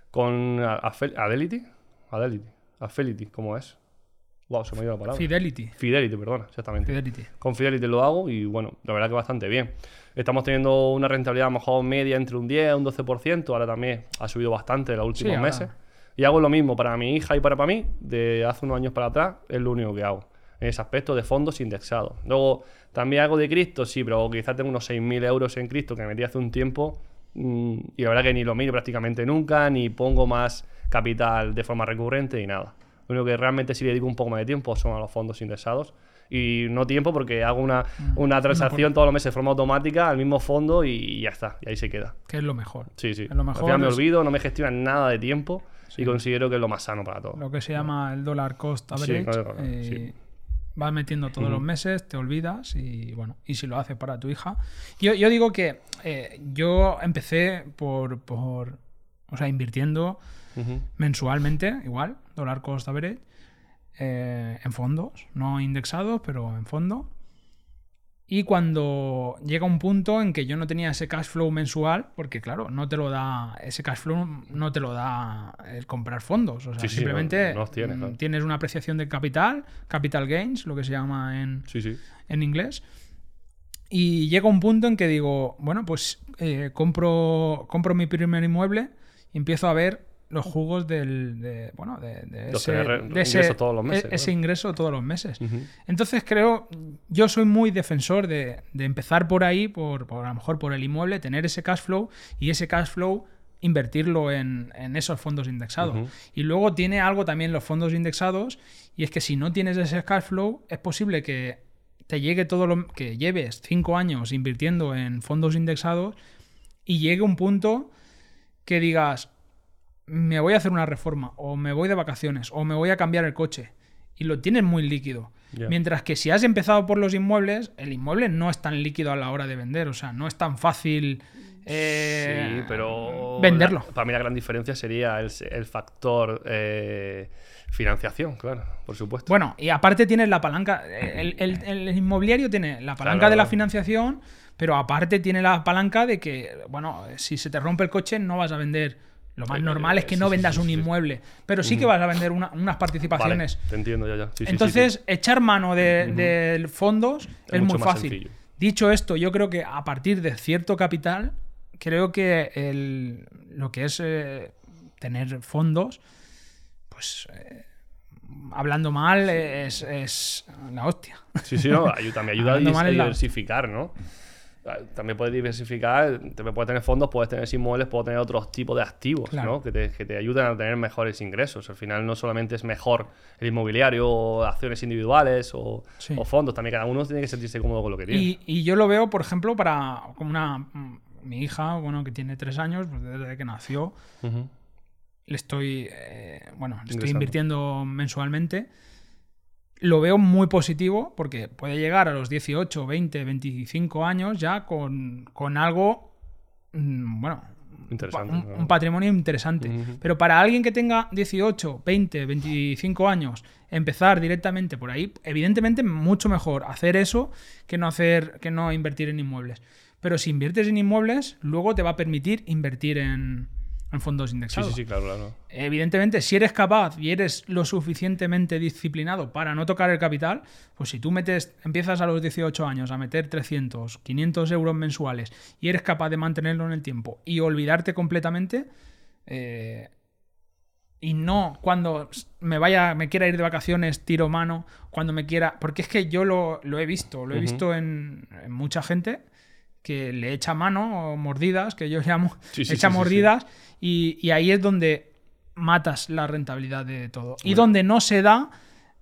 con Adelity. Adelity. Adelity, ¿cómo es? Wow, se me ha ido la palabra. Fidelity. Fidelity, perdona, exactamente. Fidelity. Con Fidelity lo hago y bueno, la verdad que bastante bien. Estamos teniendo una rentabilidad a lo mejor media entre un diez y un doce por ciento. Ahora también ha subido bastante en los últimos sí, meses. Y hago lo mismo para mi hija y para, para mí. De hace unos años para atrás es lo único que hago. En ese aspecto de fondos indexados. Luego, también hago de cripto, sí, pero quizás tengo unos seis mil euros en cripto que me metí hace un tiempo. Mmm, y la verdad que ni lo miro prácticamente nunca, ni pongo más capital de forma recurrente ni nada. Lo único que realmente sí le dedico un poco más de tiempo son a los fondos indexados. Y no tiempo porque hago una, una transacción todos los meses de forma automática al mismo fondo y ya está, y ahí se queda. Que es lo mejor. Sí, sí. Es lo mejor. Al final me olvido, no me gestionan nada de tiempo sí. y considero que es lo más sano para todo. Lo que se llama el dollar cost average. Sí, claro, eh, sí. Vas metiendo todos uh-huh. los meses, te olvidas y bueno, y si lo haces para tu hija. Yo, yo digo que eh, yo empecé por, por, o sea, invirtiendo uh-huh. mensualmente, igual, dollar cost average. Eh, en fondos, no indexados, pero en fondo. Y cuando llega un punto en que yo no tenía ese cash flow mensual, porque claro, no te lo da, ese cash flow no te lo da el comprar fondos. O sea, sí, simplemente sí, no, no tiene, claro. tienes una apreciación del capital, capital gains, lo que se llama en, sí, sí. en inglés. Y llega un punto en que digo, bueno, pues eh, compro, compro mi primer inmueble y empiezo a ver los jugos del de, bueno de, de ese, de ese ingreso todos los meses, ese ¿no? ingreso todos los meses. Uh-huh. Entonces creo, yo soy muy defensor de, de empezar por ahí, por, por a lo mejor por el inmueble, tener ese cash flow y ese cash flow invertirlo en, en esos fondos indexados. Uh-huh. Y luego tiene algo también los fondos indexados, y es que si no tienes ese cash flow, es posible que te llegue todo lo que lleves cinco años invirtiendo en fondos indexados y llegue un punto que digas, me voy a hacer una reforma, o me voy de vacaciones, o me voy a cambiar el coche, y lo tienes muy líquido. Yeah. Mientras que si has empezado por los inmuebles, el inmueble no es tan líquido a la hora de vender, o sea, no es tan fácil eh, sí, pero venderlo. La, para mí la gran diferencia sería el, el factor eh, financiación, claro, por supuesto. Bueno, y aparte tienes la palanca, el, el, el inmobiliario tiene la palanca claro, de la financiación, pero aparte tiene la palanca de que, bueno, si se te rompe el coche no vas a vender. Lo más normal es que sí, no sí, vendas sí, un sí. inmueble, pero sí que vas a vender una, unas participaciones. Vale, te entiendo ya, ya. Sí, Entonces, sí, sí, sí. echar mano de, uh-huh. de fondos es, es muy fácil. Sencillo. Dicho esto, yo creo que a partir de cierto capital, creo que el, lo que es eh, tener fondos, pues eh, hablando mal, es, es la hostia. Sí, sí, no, ayuda, me ayuda a diversificar, ¿no? También puedes diversificar, también puedes tener fondos, puedes tener inmuebles, puedes tener otros tipos de activos, claro. ¿no? que, te, que te ayuden a tener mejores ingresos. Al final no solamente es mejor el inmobiliario o acciones individuales o, sí. o fondos, también cada uno tiene que sentirse cómodo con lo que tiene. Y, y yo lo veo, por ejemplo, para como una mi hija, bueno, que tiene tres años, pues desde que nació, uh-huh. le estoy, eh, bueno, le estoy invirtiendo mensualmente. Lo veo muy positivo porque puede llegar a los dieciocho, veinte, veinticinco años ya con, con algo, bueno, interesante, un, ¿no? un patrimonio interesante. Uh-huh. Pero para alguien que tenga dieciocho, veinte, veinticinco años, empezar directamente por ahí, evidentemente mucho mejor hacer eso que no, hacer, que no invertir en inmuebles. Pero si inviertes en inmuebles, luego te va a permitir invertir en... en fondos indexados. Sí, sí, sí, claro, claro. Evidentemente, si eres capaz y eres lo suficientemente disciplinado para no tocar el capital, pues si tú metes, empiezas a los dieciocho años a meter trescientos, quinientos euros mensuales y eres capaz de mantenerlo en el tiempo y olvidarte completamente, eh, y no cuando me vaya, me quiera ir de vacaciones, tiro mano, cuando me quiera... Porque es que yo lo, lo he visto, lo he uh-huh. visto en, en mucha gente que le echa mano o mordidas, que yo llamo, sí, sí, echa sí, mordidas, sí, sí. Y, y ahí es donde matas la rentabilidad de todo. Y bueno. donde no se da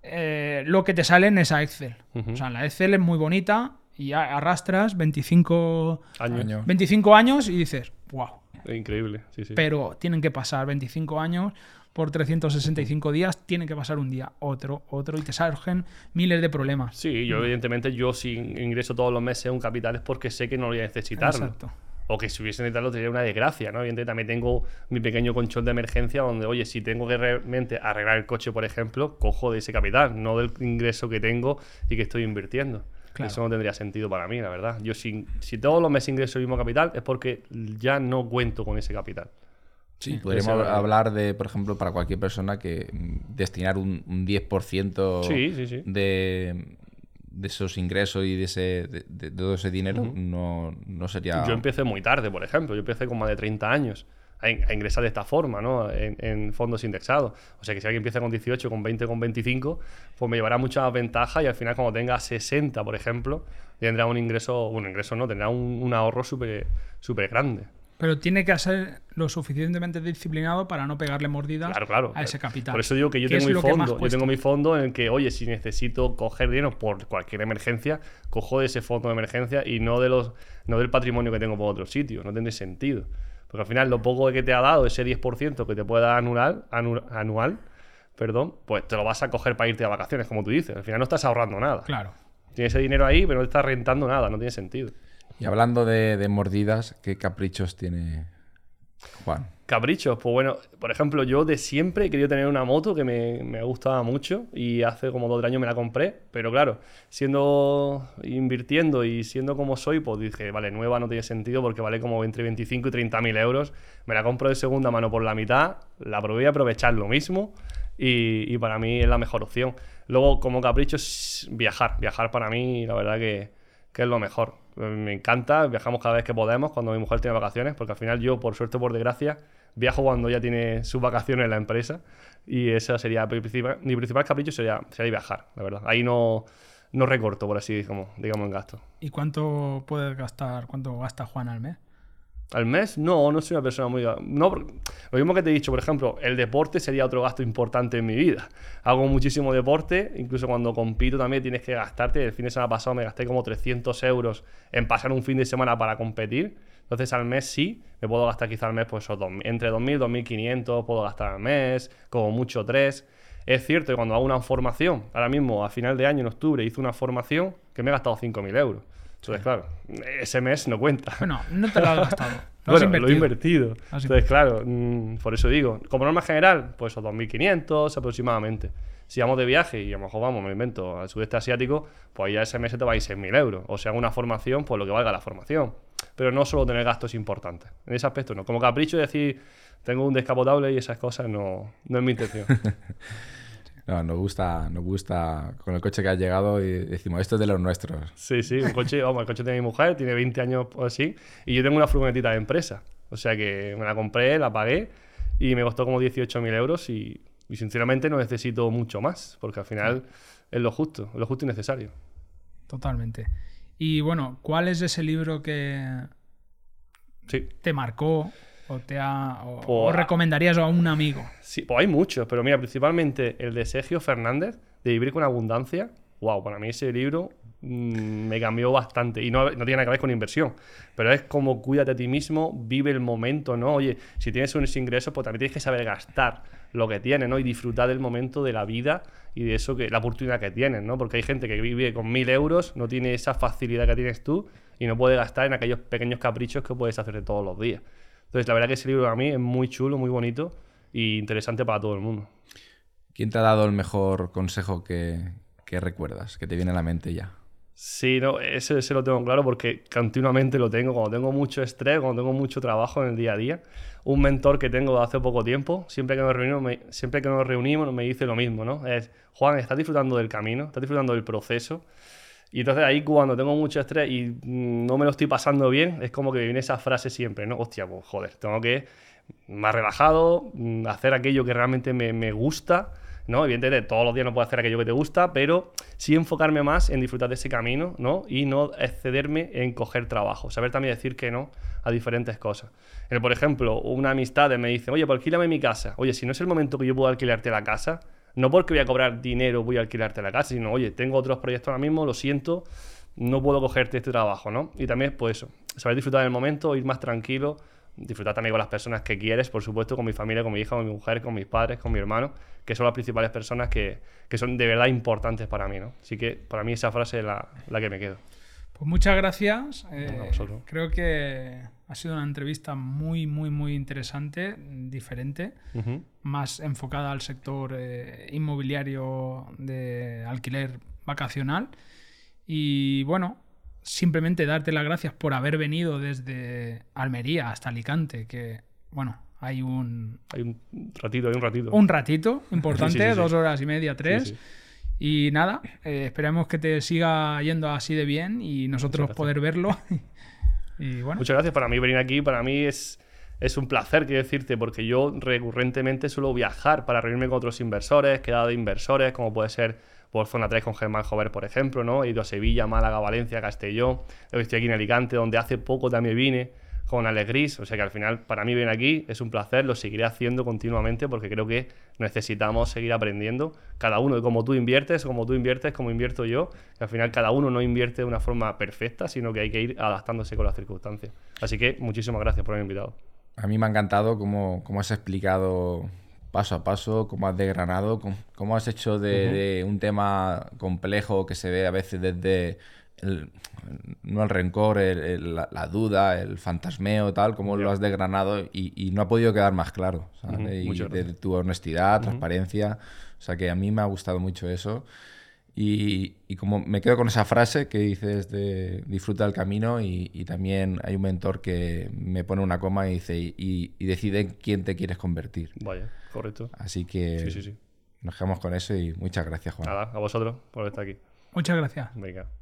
eh, lo que te sale en esa Excel. Uh-huh. O sea, la Excel es muy bonita y arrastras veinticinco años, veinticinco años y dices, wow. Increíble, sí, sí. Pero tienen que pasar veinticinco años por trescientos sesenta y cinco días, tiene que pasar un día, otro, otro, y te surgen miles de problemas. Sí, yo evidentemente, yo si ingreso todos los meses un capital es porque sé que no lo voy a necesitar. Exacto. O que si hubiese necesitado sería una desgracia, ¿no? Evidentemente también tengo mi pequeño colchón de emergencia donde, oye, si tengo que realmente arreglar el coche, por ejemplo, cojo de ese capital, no del ingreso que tengo y que estoy invirtiendo. Claro. Eso no tendría sentido para mí, la verdad. Yo si, si todos los meses ingreso el mismo capital es porque ya no cuento con ese capital. Sí, sí, podríamos hablar de, por ejemplo, para cualquier persona que destinar un, un diez por ciento sí, sí, sí. de, de esos ingresos y de, ese, de, de, de todo ese dinero uh-huh. no, no sería... Yo empecé muy tarde, por ejemplo. Yo empecé con más de treinta años a, a ingresar de esta forma, ¿no? En, en fondos indexados. O sea que si alguien empieza con dieciocho, con veinte, con veinticinco, pues me llevará mucha más ventaja y al final cuando tenga sesenta, por ejemplo, tendrá un ingreso... Bueno, ingreso no, tendrá un, un ahorro súper súper grande. Pero tiene que ser lo suficientemente disciplinado para no pegarle mordidas claro, claro. a ese capital. Por eso digo que yo tengo mi fondo. Yo tengo mi fondo en el que, oye, si necesito coger dinero por cualquier emergencia, cojo de ese fondo de emergencia y no de los no del patrimonio que tengo por otro sitio. No tiene sentido. Porque al final lo poco que te ha dado, ese diez por ciento que te puede dar anual, anu, anual, perdón, pues te lo vas a coger para irte de vacaciones, como tú dices. Al final no estás ahorrando nada. Claro. Tienes ese dinero ahí, pero no te estás rentando nada. No tiene sentido. Y hablando de, de mordidas, ¿qué caprichos tiene Juan? Caprichos, pues bueno, por ejemplo, yo de siempre he querido tener una moto que me, me gustaba mucho y hace como dos años me la compré, pero claro, siendo invirtiendo y siendo como soy, pues dije, vale, nueva no tiene sentido porque vale como entre veinticinco y treinta mil euros, me la compro de segunda mano por la mitad, la probé a aprovechar lo mismo y, y para mí es la mejor opción. Luego, como capricho, es viajar, viajar para mí, la verdad que, que es lo mejor. Me encanta, viajamos cada vez que podemos cuando mi mujer tiene vacaciones, porque al final yo, por suerte o por desgracia, viajo cuando ella tiene sus vacaciones en la empresa y esa sería mi principal, mi principal capricho sería, sería viajar, la verdad. Ahí no, no recorto, por así como, digamos, en gasto. ¿Y cuánto puedes gastar, cuánto gasta Juan al mes? ¿Al mes? No, no soy una persona muy... No, lo mismo que te he dicho, por ejemplo, el deporte sería otro gasto importante en mi vida. Hago muchísimo deporte, incluso cuando compito también tienes que gastarte. El fin de semana pasado me gasté como trescientos euros en pasar un fin de semana para competir. Entonces al mes sí, me puedo gastar quizá al mes pues, esos dos, entre dos mil y dos mil quinientos puedo gastar al mes, como mucho tres. Es cierto que cuando hago una formación, ahora mismo a final de año, en octubre, hice una formación que me he gastado cinco mil euros. Entonces, sí. claro, ese mes no cuenta. Bueno, no te lo has gastado. Lo bueno, has invertido. Lo he invertido. Has Entonces, claro, mmm, por eso digo, como norma general, pues esos dos mil quinientos aproximadamente. Si vamos de viaje y a lo mejor vamos, me invento, al sudeste asiático, pues ya ese mes te va a ir seis mil euros. O sea, una formación, pues lo que valga la formación. Pero no solo tener gastos importantes. En ese aspecto no. Como capricho de decir, tengo un descapotable y esas cosas no, no es mi intención. No, nos gusta, nos gusta con el coche que has llegado y decimos, esto es de los nuestros. Sí, sí, un coche, vamos, el coche de mi mujer, tiene veinte años o así, y yo tengo una furgonetita de empresa. O sea que me la compré, la pagué y me costó como dieciocho mil euros y, y sinceramente no necesito mucho más, porque al final es lo justo, lo justo y necesario. Totalmente. Y bueno, ¿cuál es ese libro que sí. te marcó? ¿O, te ha, o, pues, o recomendarías a un amigo? Sí, pues hay muchos, pero mira, principalmente el de Sergio Fernández, de Vivir con Abundancia. Wow, para mí ese libro mmm, me cambió bastante. Y no, no tiene nada que ver con inversión, pero es como cuídate a ti mismo, vive el momento, ¿no? Oye, si tienes unos ingresos, pues también tienes que saber gastar lo que tienes, ¿no? Y disfrutar del momento de la vida y de eso, que la oportunidad que tienes, ¿no? Porque hay gente que vive con mil euros, no tiene esa facilidad que tienes tú y no puede gastar en aquellos pequeños caprichos que puedes hacer todos los días. Entonces, la verdad que ese libro a mí es muy chulo, muy bonito e interesante para todo el mundo. ¿Quién te ha dado el mejor consejo que, que recuerdas, que te viene a la mente ya? Sí, no, ese, ese lo tengo claro porque continuamente lo tengo. Cuando tengo mucho estrés, cuando tengo mucho trabajo en el día a día. Un mentor que tengo de hace poco tiempo, siempre que nos reunimos, me, siempre que nos reunimos me dice lo mismo, ¿no? Es, Juan, ¿estás disfrutando del camino? ¿Estás disfrutando del proceso? Y entonces ahí cuando tengo mucho estrés y no me lo estoy pasando bien, es como que me viene esa frase siempre, ¿no? Hostia, pues joder, tengo que más relajado, hacer aquello que realmente me, me gusta, ¿no? Evidentemente todos los días no puedo hacer aquello que te gusta, pero sí enfocarme más en disfrutar de ese camino, ¿no? Y no excederme en coger trabajo, saber también decir que no a diferentes cosas. El, por ejemplo, una amistad me dice, oye, pues alquílame mi casa. Oye, si no es el momento que yo puedo alquilarte la casa, no porque voy a cobrar dinero voy a alquilarte la casa, sino, oye, tengo otros proyectos ahora mismo, lo siento, no puedo cogerte este trabajo, ¿no? Y también, pues eso, saber disfrutar del momento, ir más tranquilo, disfrutar también con las personas que quieres, por supuesto, con mi familia, con mi hija, con mi mujer, con mis padres, con mi hermano, que son las principales personas que, que son de verdad importantes para mí, ¿no? Así que para mí esa frase es la, la que me quedo. Pues muchas gracias. Eh, a vosotros. Creo que ha sido una entrevista muy, muy, muy interesante, diferente, uh-huh. más enfocada al sector eh, inmobiliario de alquiler vacacional. Y bueno, simplemente darte las gracias por haber venido desde Almería hasta Alicante, que, bueno, hay un... Hay un ratito, hay un ratito. Un ratito importante, sí, sí, sí, sí. dos horas y media, tres. Sí, sí. Y nada, eh, esperemos que te siga yendo así de bien y nosotros poder verlo. Y bueno. Muchas gracias. Para mí venir aquí, para mí es, es un placer, quiero decirte, porque yo recurrentemente suelo viajar para reunirme con otros inversores, quedada de inversores, como puede ser por Zona tres con Germán Jover, por ejemplo, ¿no? He ido a Sevilla, Málaga, Valencia, Castellón. Hoy estoy aquí en Alicante, donde hace poco también vine con Alegris. O sea que al final, para mí venir aquí es un placer, lo seguiré haciendo continuamente porque creo que necesitamos seguir aprendiendo. Cada uno, como tú inviertes, como tú inviertes, como invierto yo, que al final cada uno no invierte de una forma perfecta, sino que hay que ir adaptándose con las circunstancias. Así que muchísimas gracias por haberme invitado. A mí me ha encantado cómo, cómo has explicado paso a paso, cómo has desgranado, cómo, cómo has hecho de, uh-huh. de un tema complejo que se ve a veces desde el, no el rencor, el, el, la, la duda, el fantasmeo, tal, como yeah. lo has desgranado y, y no ha podido quedar más claro, ¿sabes? Uh-huh. Y de, de tu honestidad, uh-huh. transparencia, o sea que a mí me ha gustado mucho eso. Y, y como me quedo con esa frase que dices de disfruta del camino y, y también hay un mentor que me pone una coma y dice y, y decide en quién te quieres convertir. Vaya, correcto. Así que sí, sí, sí. nos quedamos con eso y muchas gracias, Juan. Nada, a vosotros por estar aquí. Muchas gracias. Venga.